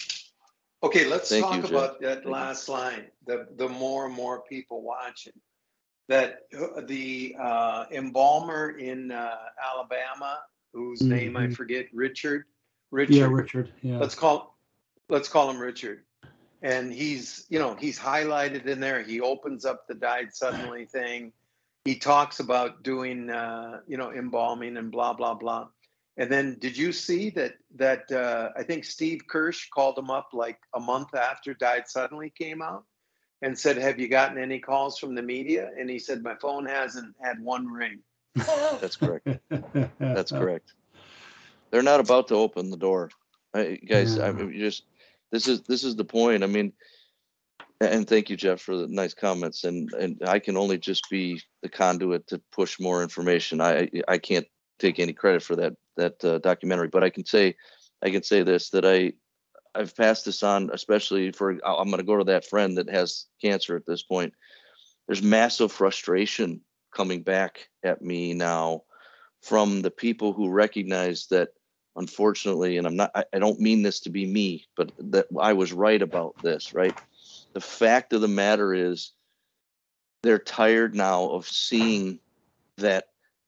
Speaker 1: Okay, let's
Speaker 3: Thank
Speaker 1: talk
Speaker 3: you, Jeff.
Speaker 1: about that
Speaker 3: Thank you.
Speaker 1: last line. The the more and more people watching. That uh, the uh, embalmer in uh, Alabama, whose name I
Speaker 2: Mhm.
Speaker 1: forget, Richard.
Speaker 2: Yeah,
Speaker 1: Richard.
Speaker 2: Richard. Yeah.
Speaker 1: Let's call let's call him Richard. And he's you know he's highlighted in there. He opens up the Died Suddenly thing. He talks about doing uh, you know embalming and blah blah blah. And then did you see that that uh, I think Steve Kirsch called him up like a month after Died Suddenly came out and said, "Have you gotten any calls from the media?" And he said, "My phone hasn't had one ring."
Speaker 3: That's correct. That's correct. They're not about to open the door, I, guys. I
Speaker 2: Yeah.
Speaker 3: mean, you just this is this is the point. I mean, and thank you, Jeff, for the nice comments. And and I can only just be the conduit to push more information. I I can't take any credit for that that uh, documentary, but I can say I can say this that I I've passed this on, especially for I'm going to go to that friend that has cancer at this point. There's massive frustration coming back at me now from the people who recognize that, unfortunately, and I'm not, I, I don't mean this to be me, but that I was right about this, right? The fact of the matter is they're tired now of seeing that,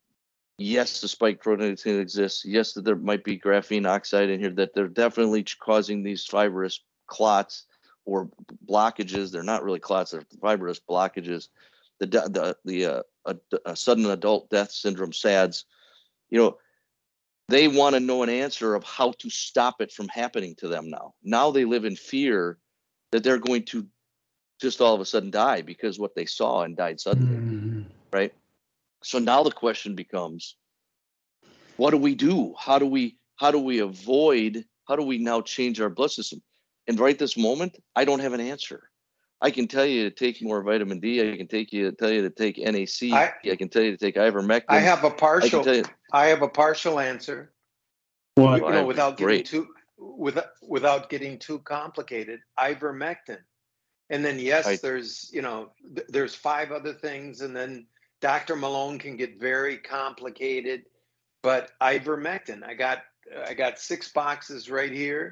Speaker 3: yes, the spike protein exists. Yes, that there might be graphene oxide in here, that they're definitely causing these fibrous clots or blockages. They're not really clots, they're fibrous blockages. The, the, the uh, a, a sudden adult death syndrome, SADS, you know, they want to know an answer of how to stop it from happening to them now. Now they live in fear that they're going to just all of a sudden die because what they saw and died suddenly,
Speaker 2: Mhm.
Speaker 3: right? So now the question becomes, what do we do? How do we how do we avoid, how do we now change our blood system? And right this moment, I don't have an answer. I can tell you to take more vitamin D. I can take you tell you to take N A C. I,
Speaker 1: I
Speaker 3: I can tell you to take ivermectin.
Speaker 1: I have a
Speaker 3: I can
Speaker 1: partial
Speaker 3: tell you.
Speaker 1: I have a partial answer.
Speaker 2: What?
Speaker 1: You know, without getting
Speaker 3: Great.
Speaker 1: too without without getting too complicated, ivermectin. And then yes,
Speaker 3: I,
Speaker 1: there's you know th- there's five other things, and then Doctor Malone can get very complicated. But ivermectin, I got I got six boxes right here.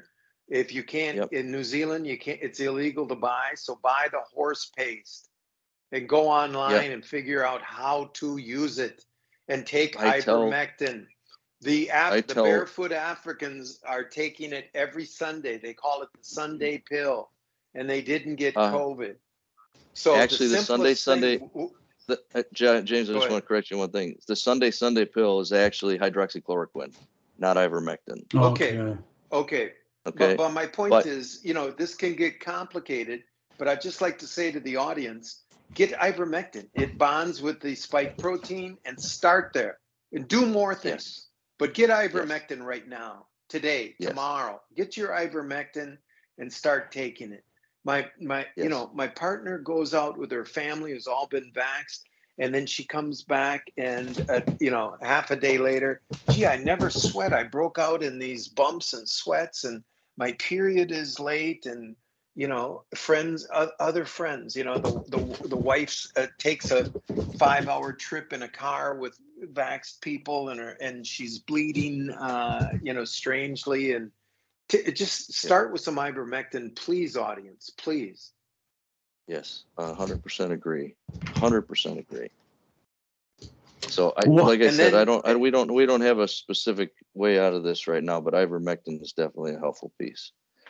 Speaker 1: If you can't,
Speaker 3: Yep.
Speaker 1: in New Zealand, you can't, it's illegal to buy. So buy the horse paste and go online
Speaker 3: Yep.
Speaker 1: and figure out how to use it and take
Speaker 3: I tell-
Speaker 1: ivermectin. The Af-
Speaker 3: I
Speaker 1: the
Speaker 3: tell-
Speaker 1: barefoot Africans are taking it every Sunday. They call it the Sunday pill, and they didn't get
Speaker 3: Uh,
Speaker 1: COVID. So
Speaker 3: actually, the Sunday
Speaker 1: simplest thing-
Speaker 3: Sunday- The, uh, Ja- James, I
Speaker 1: Go
Speaker 3: just
Speaker 1: ahead.
Speaker 3: want to correct you on one thing. The Sunday Sunday pill is actually hydroxychloroquine, not ivermectin.
Speaker 1: Okay. Okay.
Speaker 3: Okay.
Speaker 1: But, but my point
Speaker 3: But-
Speaker 1: is, you know, this can get complicated, but I'd just like to say to the audience, get ivermectin. It bonds with the spike protein, and start there and do more things.
Speaker 3: Yes.
Speaker 1: But get ivermectin right now, today,
Speaker 3: Yes.
Speaker 1: tomorrow. Get your ivermectin and start taking it. My my you
Speaker 3: Yes.
Speaker 1: know, my partner goes out with her family who's all been vaxxed, and then she comes back and uh, you know, half a day later, gee, I never sweat. I broke out in these bumps and sweats, and my period is late, and you know, friends, uh, other friends, you know, the the the wife uh, takes a five hour trip in a car with vaxxed people, and her and she's bleeding, uh, you know, strangely, and t- just start with some ivermectin, please, audience, please.
Speaker 3: Yes, a hundred percent agree. Hundred percent agree. So, I
Speaker 2: Well,
Speaker 3: like I
Speaker 1: and
Speaker 3: said,
Speaker 1: then-
Speaker 3: I don't, I, we don't, we don't have a specific way out of this right now, but ivermectin is definitely a helpful piece.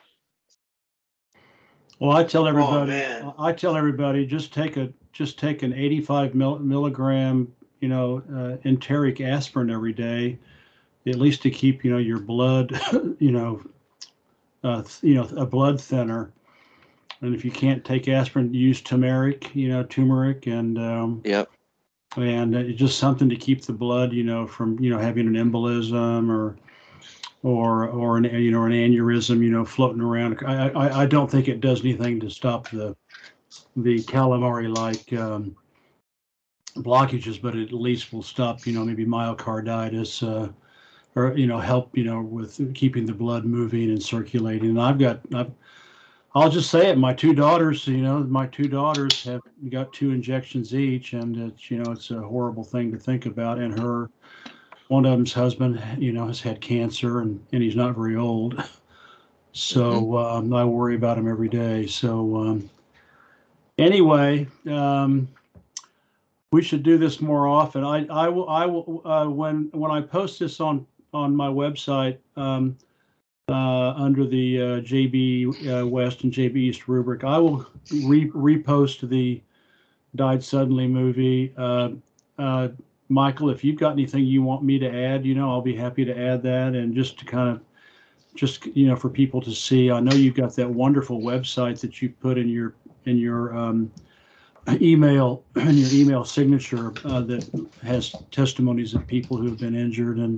Speaker 2: Well, I tell everybody,
Speaker 1: man.
Speaker 2: I tell everybody, just take a, just take an eighty-five mil, milligram, you know, uh, enteric aspirin every day, at least to keep, you know, your blood, you know, uh, th- you know, a blood thinner. And if you can't take aspirin, use turmeric, you know, turmeric, and um,
Speaker 3: Yep.
Speaker 2: and uh, just something to keep the blood, you know, from, you know, having an embolism or or or an, you know, an aneurysm, you know, floating around. I I, I don't think it does anything to stop the the calamari like um, blockages, but it at least will stop, you know, maybe myocarditis, uh, or you know, help, you know, with keeping the blood moving and circulating. And I've got I've I'll just say it. My two daughters, you know, my two daughters have got two injections each, and it's, you know, it's a horrible thing to think about. And her, one of them's husband, you know, has had cancer, and, and he's not very old. So um, I worry about him every day. So um, anyway, um, we should do this more often. I, I will, I will, uh, when, when I post this on, on my website, um, uh, under the uh, J B uh, West and J B East rubric, I will re- repost the Died Suddenly movie. Uh, uh, Michael, if you've got anything you want me to add, you know, I'll be happy to add that, and just to kind of, just, you know, for people to see. I know you've got that wonderful website that you put in your in your um, email in your email signature uh, that has testimonies of people who have been injured, and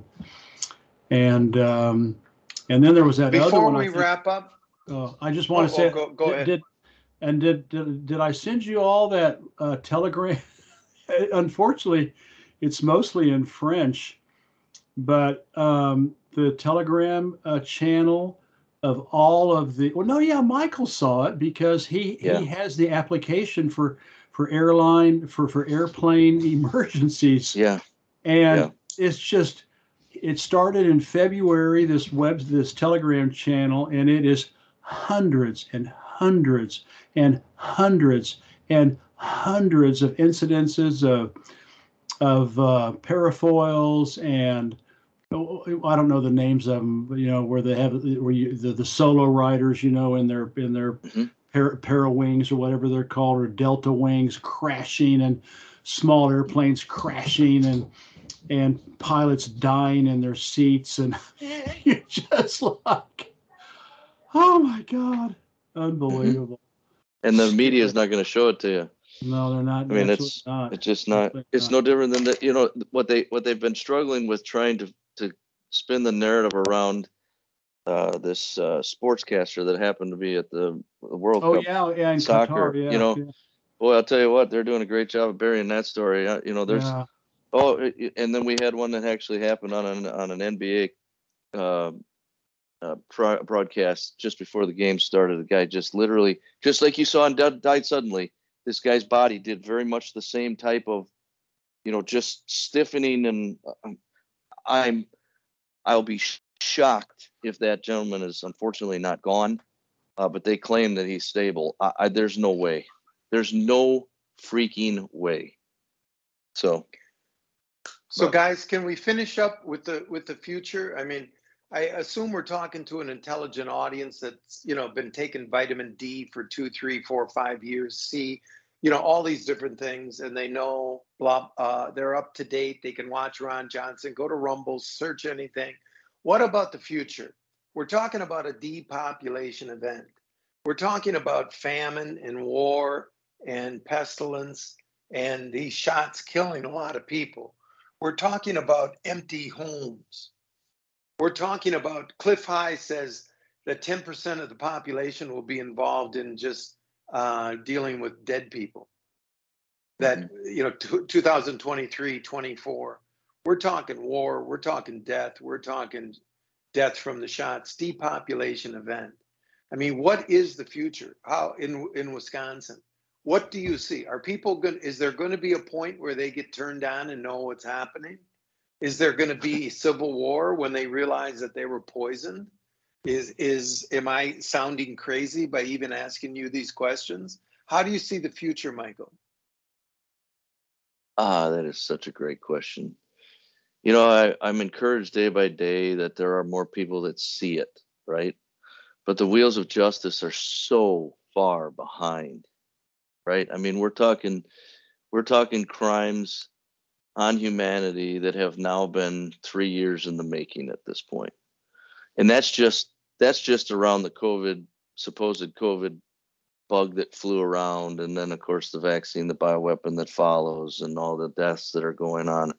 Speaker 2: and um, and then there was that other
Speaker 1: Before
Speaker 2: one. I
Speaker 1: we
Speaker 2: think,
Speaker 1: wrap up,
Speaker 2: uh, I just want
Speaker 1: Oh,
Speaker 2: to say,
Speaker 1: oh, go- go
Speaker 2: did,
Speaker 1: ahead.
Speaker 2: did and did, did did I send you all that uh, telegram? Unfortunately, it's mostly in French, but um, the Telegram uh, channel of all of the, well, no, yeah, Michael saw it because he
Speaker 3: Yeah.
Speaker 2: he has the application for for airline for for airplane emergencies.
Speaker 3: Yeah.
Speaker 2: And
Speaker 3: Yeah.
Speaker 2: it's just, it started in February, this web, this Telegram channel, and it is hundreds and hundreds and hundreds and hundreds of incidences of of uh, parafoils and, oh, I don't know the names of them, but, you know, where they have, where you, the, the solo riders, you know, in their in their
Speaker 3: Mhm.
Speaker 2: para, para wings or whatever they're called, or delta wings crashing, and small airplanes crashing, and and pilots dying in their seats, and you're just like, oh my God, unbelievable.
Speaker 3: And the media is not going to show it to you.
Speaker 2: No, they're not.
Speaker 3: I mean,
Speaker 2: absolutely
Speaker 3: it's
Speaker 2: not.
Speaker 3: it's just not.
Speaker 2: Absolutely
Speaker 3: It's
Speaker 2: not.
Speaker 3: no different than the, you know, what they what they've been struggling with, trying to to spin the narrative around uh, this uh, sportscaster that happened to be at the, the World
Speaker 2: Oh
Speaker 3: Cup.
Speaker 2: yeah, yeah, in
Speaker 3: soccer,
Speaker 2: Qatar, yeah,
Speaker 3: you know,
Speaker 2: yeah,
Speaker 3: Boy, I'll tell you what, they're doing a great job of burying that story. Uh, You know, there's
Speaker 2: yeah.
Speaker 3: oh, it- it- and then we had one that actually happened on an on an N B A uh, uh, pro- broadcast just before the game started. The guy just literally, just like you saw and died, died suddenly. This guy's body did very much the same type of, you know, just stiffening, and uh, I'm, I'll be shocked if that gentleman is unfortunately not gone, uh, but they claim that he's stable. I, I, there's no way. There's no freaking way. So,
Speaker 1: So
Speaker 3: but-
Speaker 1: guys, can we finish up with the with the future? I mean, I assume we're talking to an intelligent audience that's, you know, been taking vitamin D for two, three, four, five years, C, you know, all these different things, and they know blah, uh, they're up to date. They can watch Ron Johnson, go to Rumble, search anything. What about the future? We're talking about a depopulation event. We're talking about famine and war and pestilence and these shots killing a lot of people. We're talking about empty homes. We're talking about, Cliff High says that ten percent of the population will be involved in just uh, dealing with dead people. That, you know, two thousand twenty-three, twenty-four, we're talking war, we're talking death, we're talking death from the shots, depopulation event. I mean, what is the future? How in in Wisconsin? What do you see? Are people going? Is there going to be a point where they get turned on and know what's happening? Is there going to be civil war when they realize that they were poisoned? Is is am I sounding crazy by even asking you these questions? How do you see the future, Michael?
Speaker 3: Ah, that is such a great question. You know, I, I'm encouraged day by day that there are more people that see it, right? But the wheels of justice are so far behind, right? I mean, we're talking, we're talking crimes on humanity that have now been three years in the making at this point. And that's just, that's just around the COVID, supposed COVID bug that flew around. And then of course the vaccine, the bioweapon that follows, and all the deaths that are going on.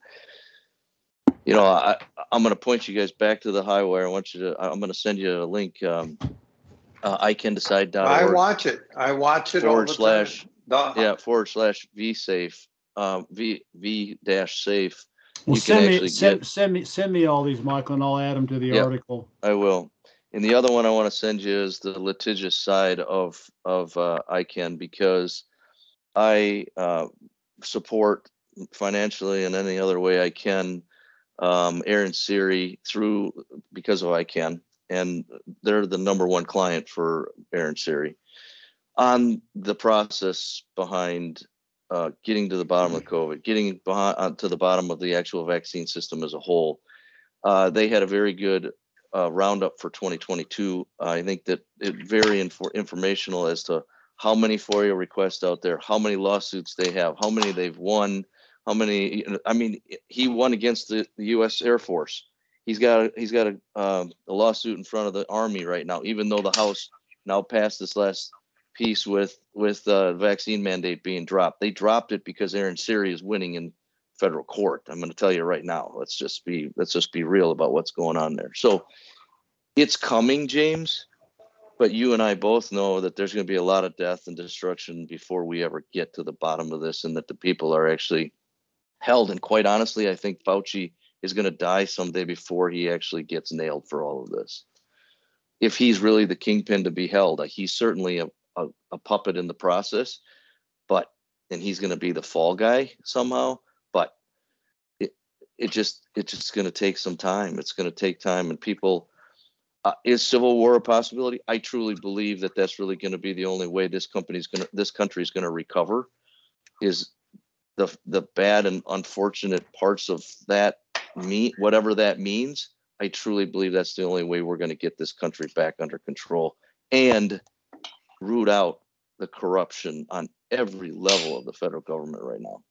Speaker 3: You know, I, I'm going to point you guys back to the Highwire. I want you to, I'm going to send you a link, um, uh, I can decide dot org.
Speaker 1: I watch it. I watch it
Speaker 3: forward
Speaker 1: all the
Speaker 3: slash,
Speaker 1: time. The,
Speaker 3: yeah, forward slash V safe, um, V, V dash safe.
Speaker 2: Well,
Speaker 3: You can
Speaker 2: send me
Speaker 3: actually
Speaker 2: send,
Speaker 3: get,
Speaker 2: send me send me all these, Michael, and I'll add them to the
Speaker 3: Yeah.
Speaker 2: article.
Speaker 3: I will. And the other one I want to send you is the litigious side of, of, uh, I can, because I, uh, support financially and any other way I can, um, Aaron Siri through, because of I can, and they're the number one client for Aaron Siri on the process behind uh, getting to the bottom of COVID, getting behind, uh, to the bottom of the actual vaccine system as a whole. Uh, they had a very good uh, roundup for twenty twenty-two. Uh, I think that it very infor- informational as to how many FOIA requests out there, how many lawsuits they have, how many they've won, how many. I mean, he won against the, the U S Air Force. He's got he's got a, um, a lawsuit in front of the Army right now, even though the House now passed this last piece with with uh, vaccine mandate being dropped. They dropped it because Aaron Siri is winning in federal court. I'm going to tell you right now. Let's just be let's just be real about what's going on there. So it's coming, James. But you and I both know that there's going to be a lot of death and destruction before we ever get to the bottom of this, and that the people are actually held. And quite honestly, I think Fauci is going to die someday before he actually gets nailed for all of this. If he's really the kingpin to be held, he's certainly a, a, a puppet in the process, but, and he's going to be the fall guy somehow, but it, it just, it's just going to take some time. It's going to take time, and people, Uh, is civil war a possibility? I truly believe that that's really going to be the only way this company's going to, this country is going to recover. Is the the bad and unfortunate parts of that mean whatever that means? I truly believe that's the only way we're going to get this country back under control and root out the corruption on every level of the federal government right now.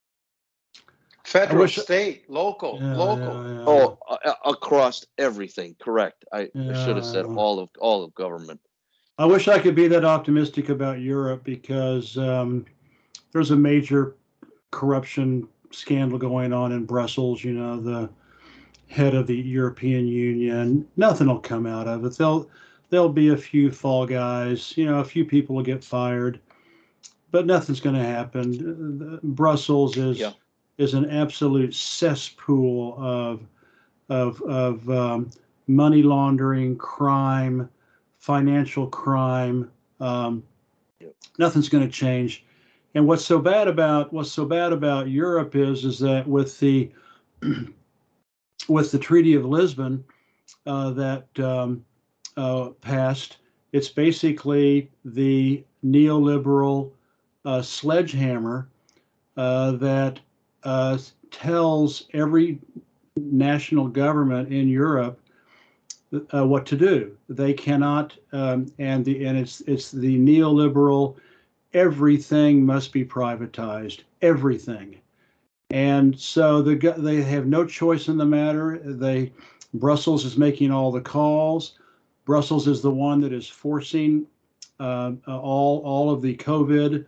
Speaker 1: Federal,
Speaker 2: wish-
Speaker 1: state, local,
Speaker 2: Yeah,
Speaker 1: local.
Speaker 2: yeah, yeah.
Speaker 3: Oh, a- across everything. Correct. I, I should have said
Speaker 2: Yeah.
Speaker 3: all of all of government.
Speaker 2: I wish I could be that optimistic about Europe, because um, there's a major corruption scandal going on in Brussels. You know, the head of the European Union. Nothing will come out of it. They'll there'll be a few fall guys. You know, a few people will get fired, but nothing's going to happen. Brussels is
Speaker 3: Yeah.
Speaker 2: is an absolute cesspool of of of um, money laundering, crime, financial crime. Um,
Speaker 3: Yep.
Speaker 2: Nothing's going to change. And what's so bad about what's so bad about Europe is is that with the with the Treaty of Lisbon, uh, that um, uh, passed. It's basically the neoliberal uh, sledgehammer uh, that uh, tells every national government in Europe uh, what to do. They cannot, um, and the and it's it's the neoliberal. Everything must be privatized. Everything, and so the they have no choice in the matter. They Brussels is making all the calls. Brussels is the one that is forcing uh, all all of the COVID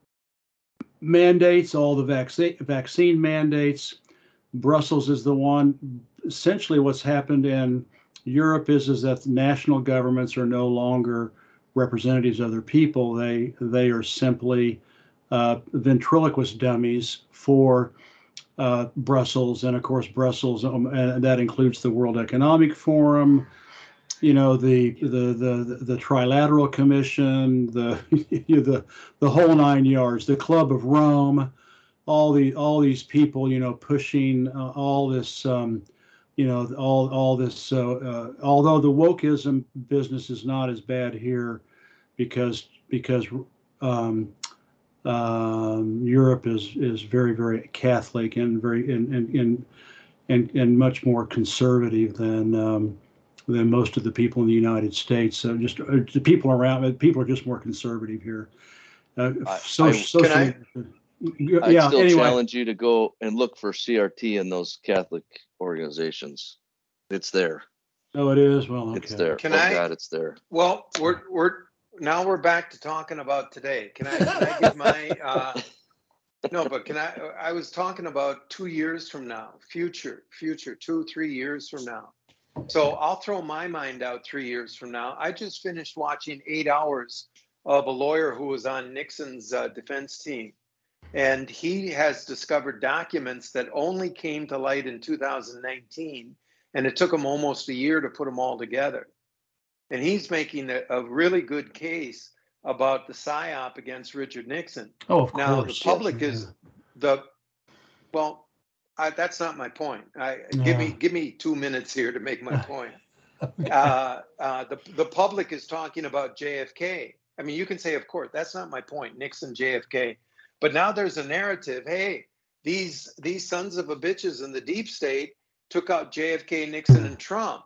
Speaker 2: mandates, all the vaccine vaccine mandates. Brussels is the one. Essentially, what's happened in Europe is is that national governments are no longer representatives of their people. They they are simply uh, ventriloquist dummies for uh, Brussels, and of course Brussels, um, and that includes the World Economic Forum, you know, the the the the Trilateral Commission, the the the whole nine yards, the Club of Rome, all the all these people, you know, pushing uh, all this, um, you know, all all this. Uh, uh, although the wokeism business is not as bad here, because because um, um, Europe is is very very Catholic and very and and and and, and much more conservative than. Um, than most of the people in the United States. So just uh, the people around, people are just more conservative here. Uh,
Speaker 3: I,
Speaker 2: so,
Speaker 3: I,
Speaker 2: socially,
Speaker 3: I'd
Speaker 2: yeah.
Speaker 3: still
Speaker 2: Anyway,
Speaker 3: challenge you to go and look for C R T in those Catholic organizations. It's there.
Speaker 2: oh, it is. Well, okay.
Speaker 3: It's there.
Speaker 1: Can
Speaker 3: oh
Speaker 1: I-
Speaker 3: God, it's there.
Speaker 1: Well, we're we're now we're back to talking about today. Can I, can I give my uh, no? But can I? I was talking about two years from now, future, future, two, three years from now. So I'll throw my mind out three years from now. I just finished watching eight hours of a lawyer who was on Nixon's uh, defense team. And he has discovered documents that only came to light in two thousand nineteen. And it took him almost a year to put them all together. And he's making a, a really good case about the PSYOP against Richard Nixon.
Speaker 2: Oh, of
Speaker 1: Now,
Speaker 2: course.
Speaker 1: the public
Speaker 2: Yeah.
Speaker 1: is the, well, I, that's not my point. I,
Speaker 2: Yeah.
Speaker 1: Give me give me two minutes here to make my point. uh, uh, the the public is talking about J F K. I mean, you can say, of course, that's not my point. Nixon, J F K, but now there's a narrative. Hey, these these sons of a bitches in the deep state took out J F K, Nixon, and Trump.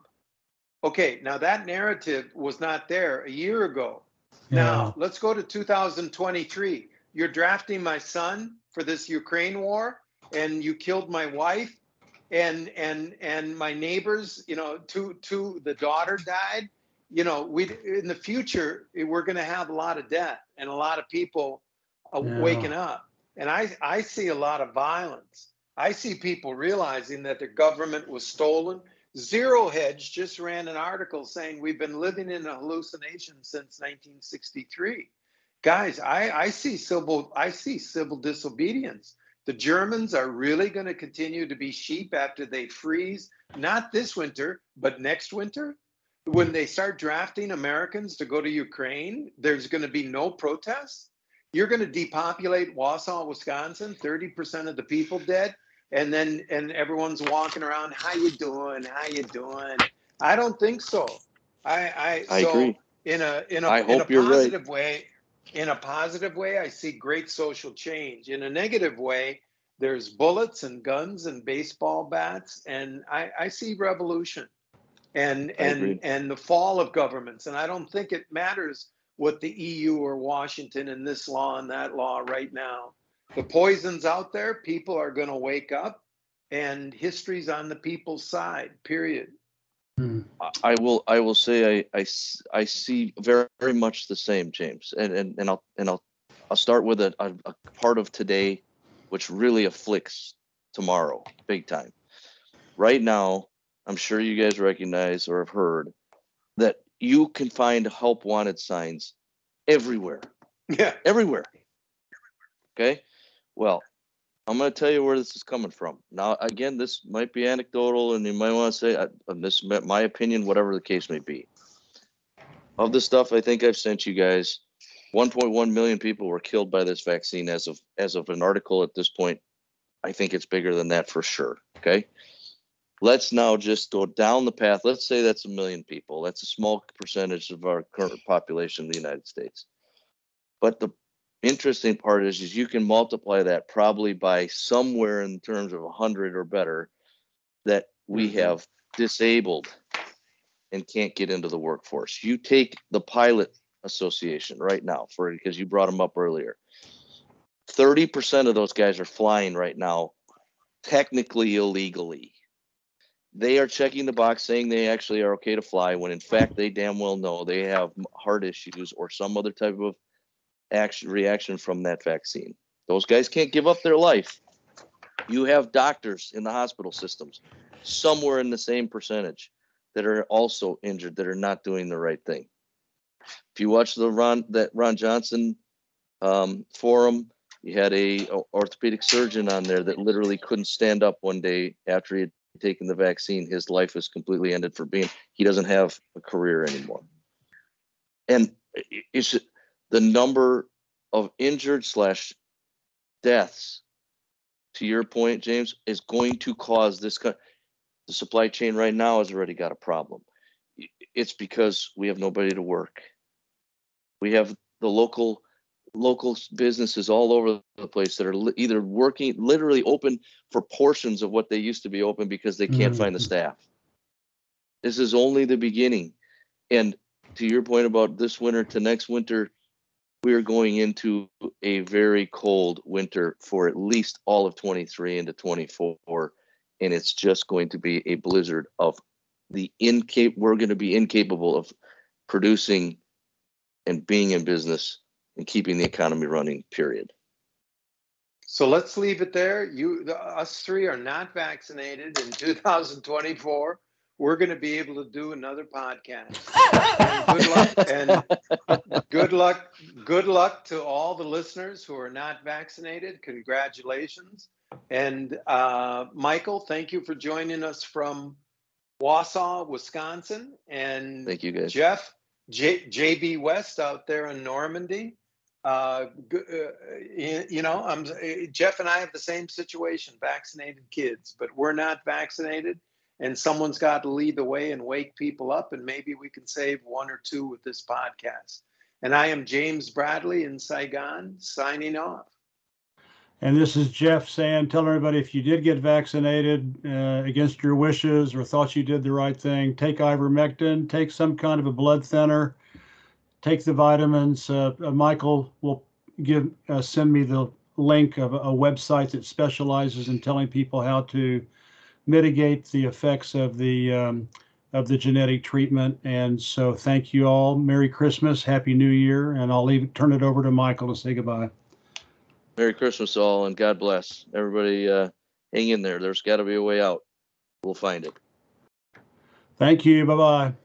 Speaker 1: Okay, now that narrative was not there a year ago. Now let's go to two thousand twenty-three. You're drafting my son for this Ukraine war, and you killed my wife, and and and my neighbors. You know, two two the daughter died. You know, we in the future we're going to have a lot of death and a lot of people uh,
Speaker 2: Yeah.
Speaker 1: waking up. And I I see a lot of violence. I see people realizing that their government was stolen. Zero Hedge just ran an article saying we've been living in a hallucination since nineteen sixty-three. Guys, I, I see civil I see civil disobedience. The Germans are really going to continue to be sheep after they freeze, not this winter, but next winter. When they start drafting Americans to go to Ukraine, there's going to be no protests. You're going to depopulate Wausau, Wisconsin, thirty percent of the people dead. And then and everyone's walking around, how you doing? How you doing? I don't think so. I I,
Speaker 3: I
Speaker 1: so
Speaker 3: agree.
Speaker 1: in a in a
Speaker 3: I
Speaker 1: in
Speaker 3: hope
Speaker 1: a
Speaker 3: you're right.
Speaker 1: positive way, in a positive way, I see great social change. In a negative way, there's bullets and guns and baseball bats, and I, I see revolution and
Speaker 3: I
Speaker 1: and
Speaker 3: agree.
Speaker 1: and the fall of governments. And I don't think it matters what the E U or Washington and this law and that law right now. The poison's out there. People are going to wake up, and history's on the people's side. Period.
Speaker 2: Hmm.
Speaker 3: I will. I will say. I. I. s- I see very, very much the same, James. And and and I'll and I'll. I'll start with a, a, a part of today, which really afflicts tomorrow, big time. Right now, I'm sure you guys recognize or have heard that you can find help wanted signs everywhere.
Speaker 1: Yeah.
Speaker 3: Everywhere. Okay. Well, I'm going to tell you where this is coming from. Now, again, this might be anecdotal, and you might want to say uh, this is my opinion, whatever the case may be. Of the stuff I think I've sent you guys, one point one million people were killed by this vaccine as of as of an article at this point. I think it's bigger than that for sure. Okay. Let's now just go down the path. Let's say that's a million people. That's a small percentage of our current population in the United States. But the interesting part is, is you can multiply that probably by somewhere in terms of one hundred or better that we
Speaker 1: Mhm.
Speaker 3: have disabled and can't get into the workforce. You take the pilot association right now, for because you brought them up earlier. thirty percent of those guys are flying right now, technically illegally. They are checking the box saying they actually are okay to fly, when in fact they damn well know they have heart issues or some other type of action reaction from that vaccine. Those guys can't give up their life. You have doctors in the hospital systems somewhere in the same percentage that are also injured, that are not doing the right thing. If you watch the Ron that Ron Johnson um, forum, you had a, a orthopedic surgeon on there that literally couldn't stand up one day after he had taken the vaccine. His life was completely ended for being, he doesn't have a career anymore. And it's the number of injured slash deaths, to your point, James, is going to cause this. The supply chain right now has already got a problem. It's because we have nobody to work. We have the local local businesses all over the place that are li- either working, literally open for portions of what they used to be open because they can't find the staff. This is only the beginning. And to your point about this winter to next winter, we are going into a very cold winter for at least all of twenty-three into twenty-four. And it's just going to be a blizzard of the incap. We're going to be incapable of producing and being in business and keeping the economy running, period.
Speaker 1: So let's leave it there. You, the, us three are not vaccinated in two thousand twenty-four. We're going to be able to do another podcast. And good luck, and good luck, good luck to all the listeners who are not vaccinated. Congratulations. And uh, Michael, thank you for joining us from Wausau, Wisconsin. And
Speaker 3: Thank you, guys.
Speaker 1: Jeff, J, JB West out there in Normandy. Uh, uh, you know, I'm, Jeff and I have the same situation, vaccinated kids, but we're not vaccinated, and someone's got to lead the way and wake people up, and maybe we can save one or two with this podcast. And I am James Bradley in Saigon, signing off.
Speaker 2: And this is Jeff saying, tell everybody, if you did get vaccinated uh, against your wishes or thought you did the right thing, take ivermectin, take some kind of a blood thinner, take the vitamins. Uh, uh, Michael will give uh, send me the link of a, a website that specializes in telling people how to mitigate the effects of the um, of the genetic treatment. And so, thank you all. Merry Christmas, Happy New Year, and I'll leave turn it over to Michael to say goodbye.
Speaker 3: Merry Christmas, all, and God bless everybody. Uh, hang in there. There's got to be a way out. We'll find it.
Speaker 2: Thank you. Bye bye.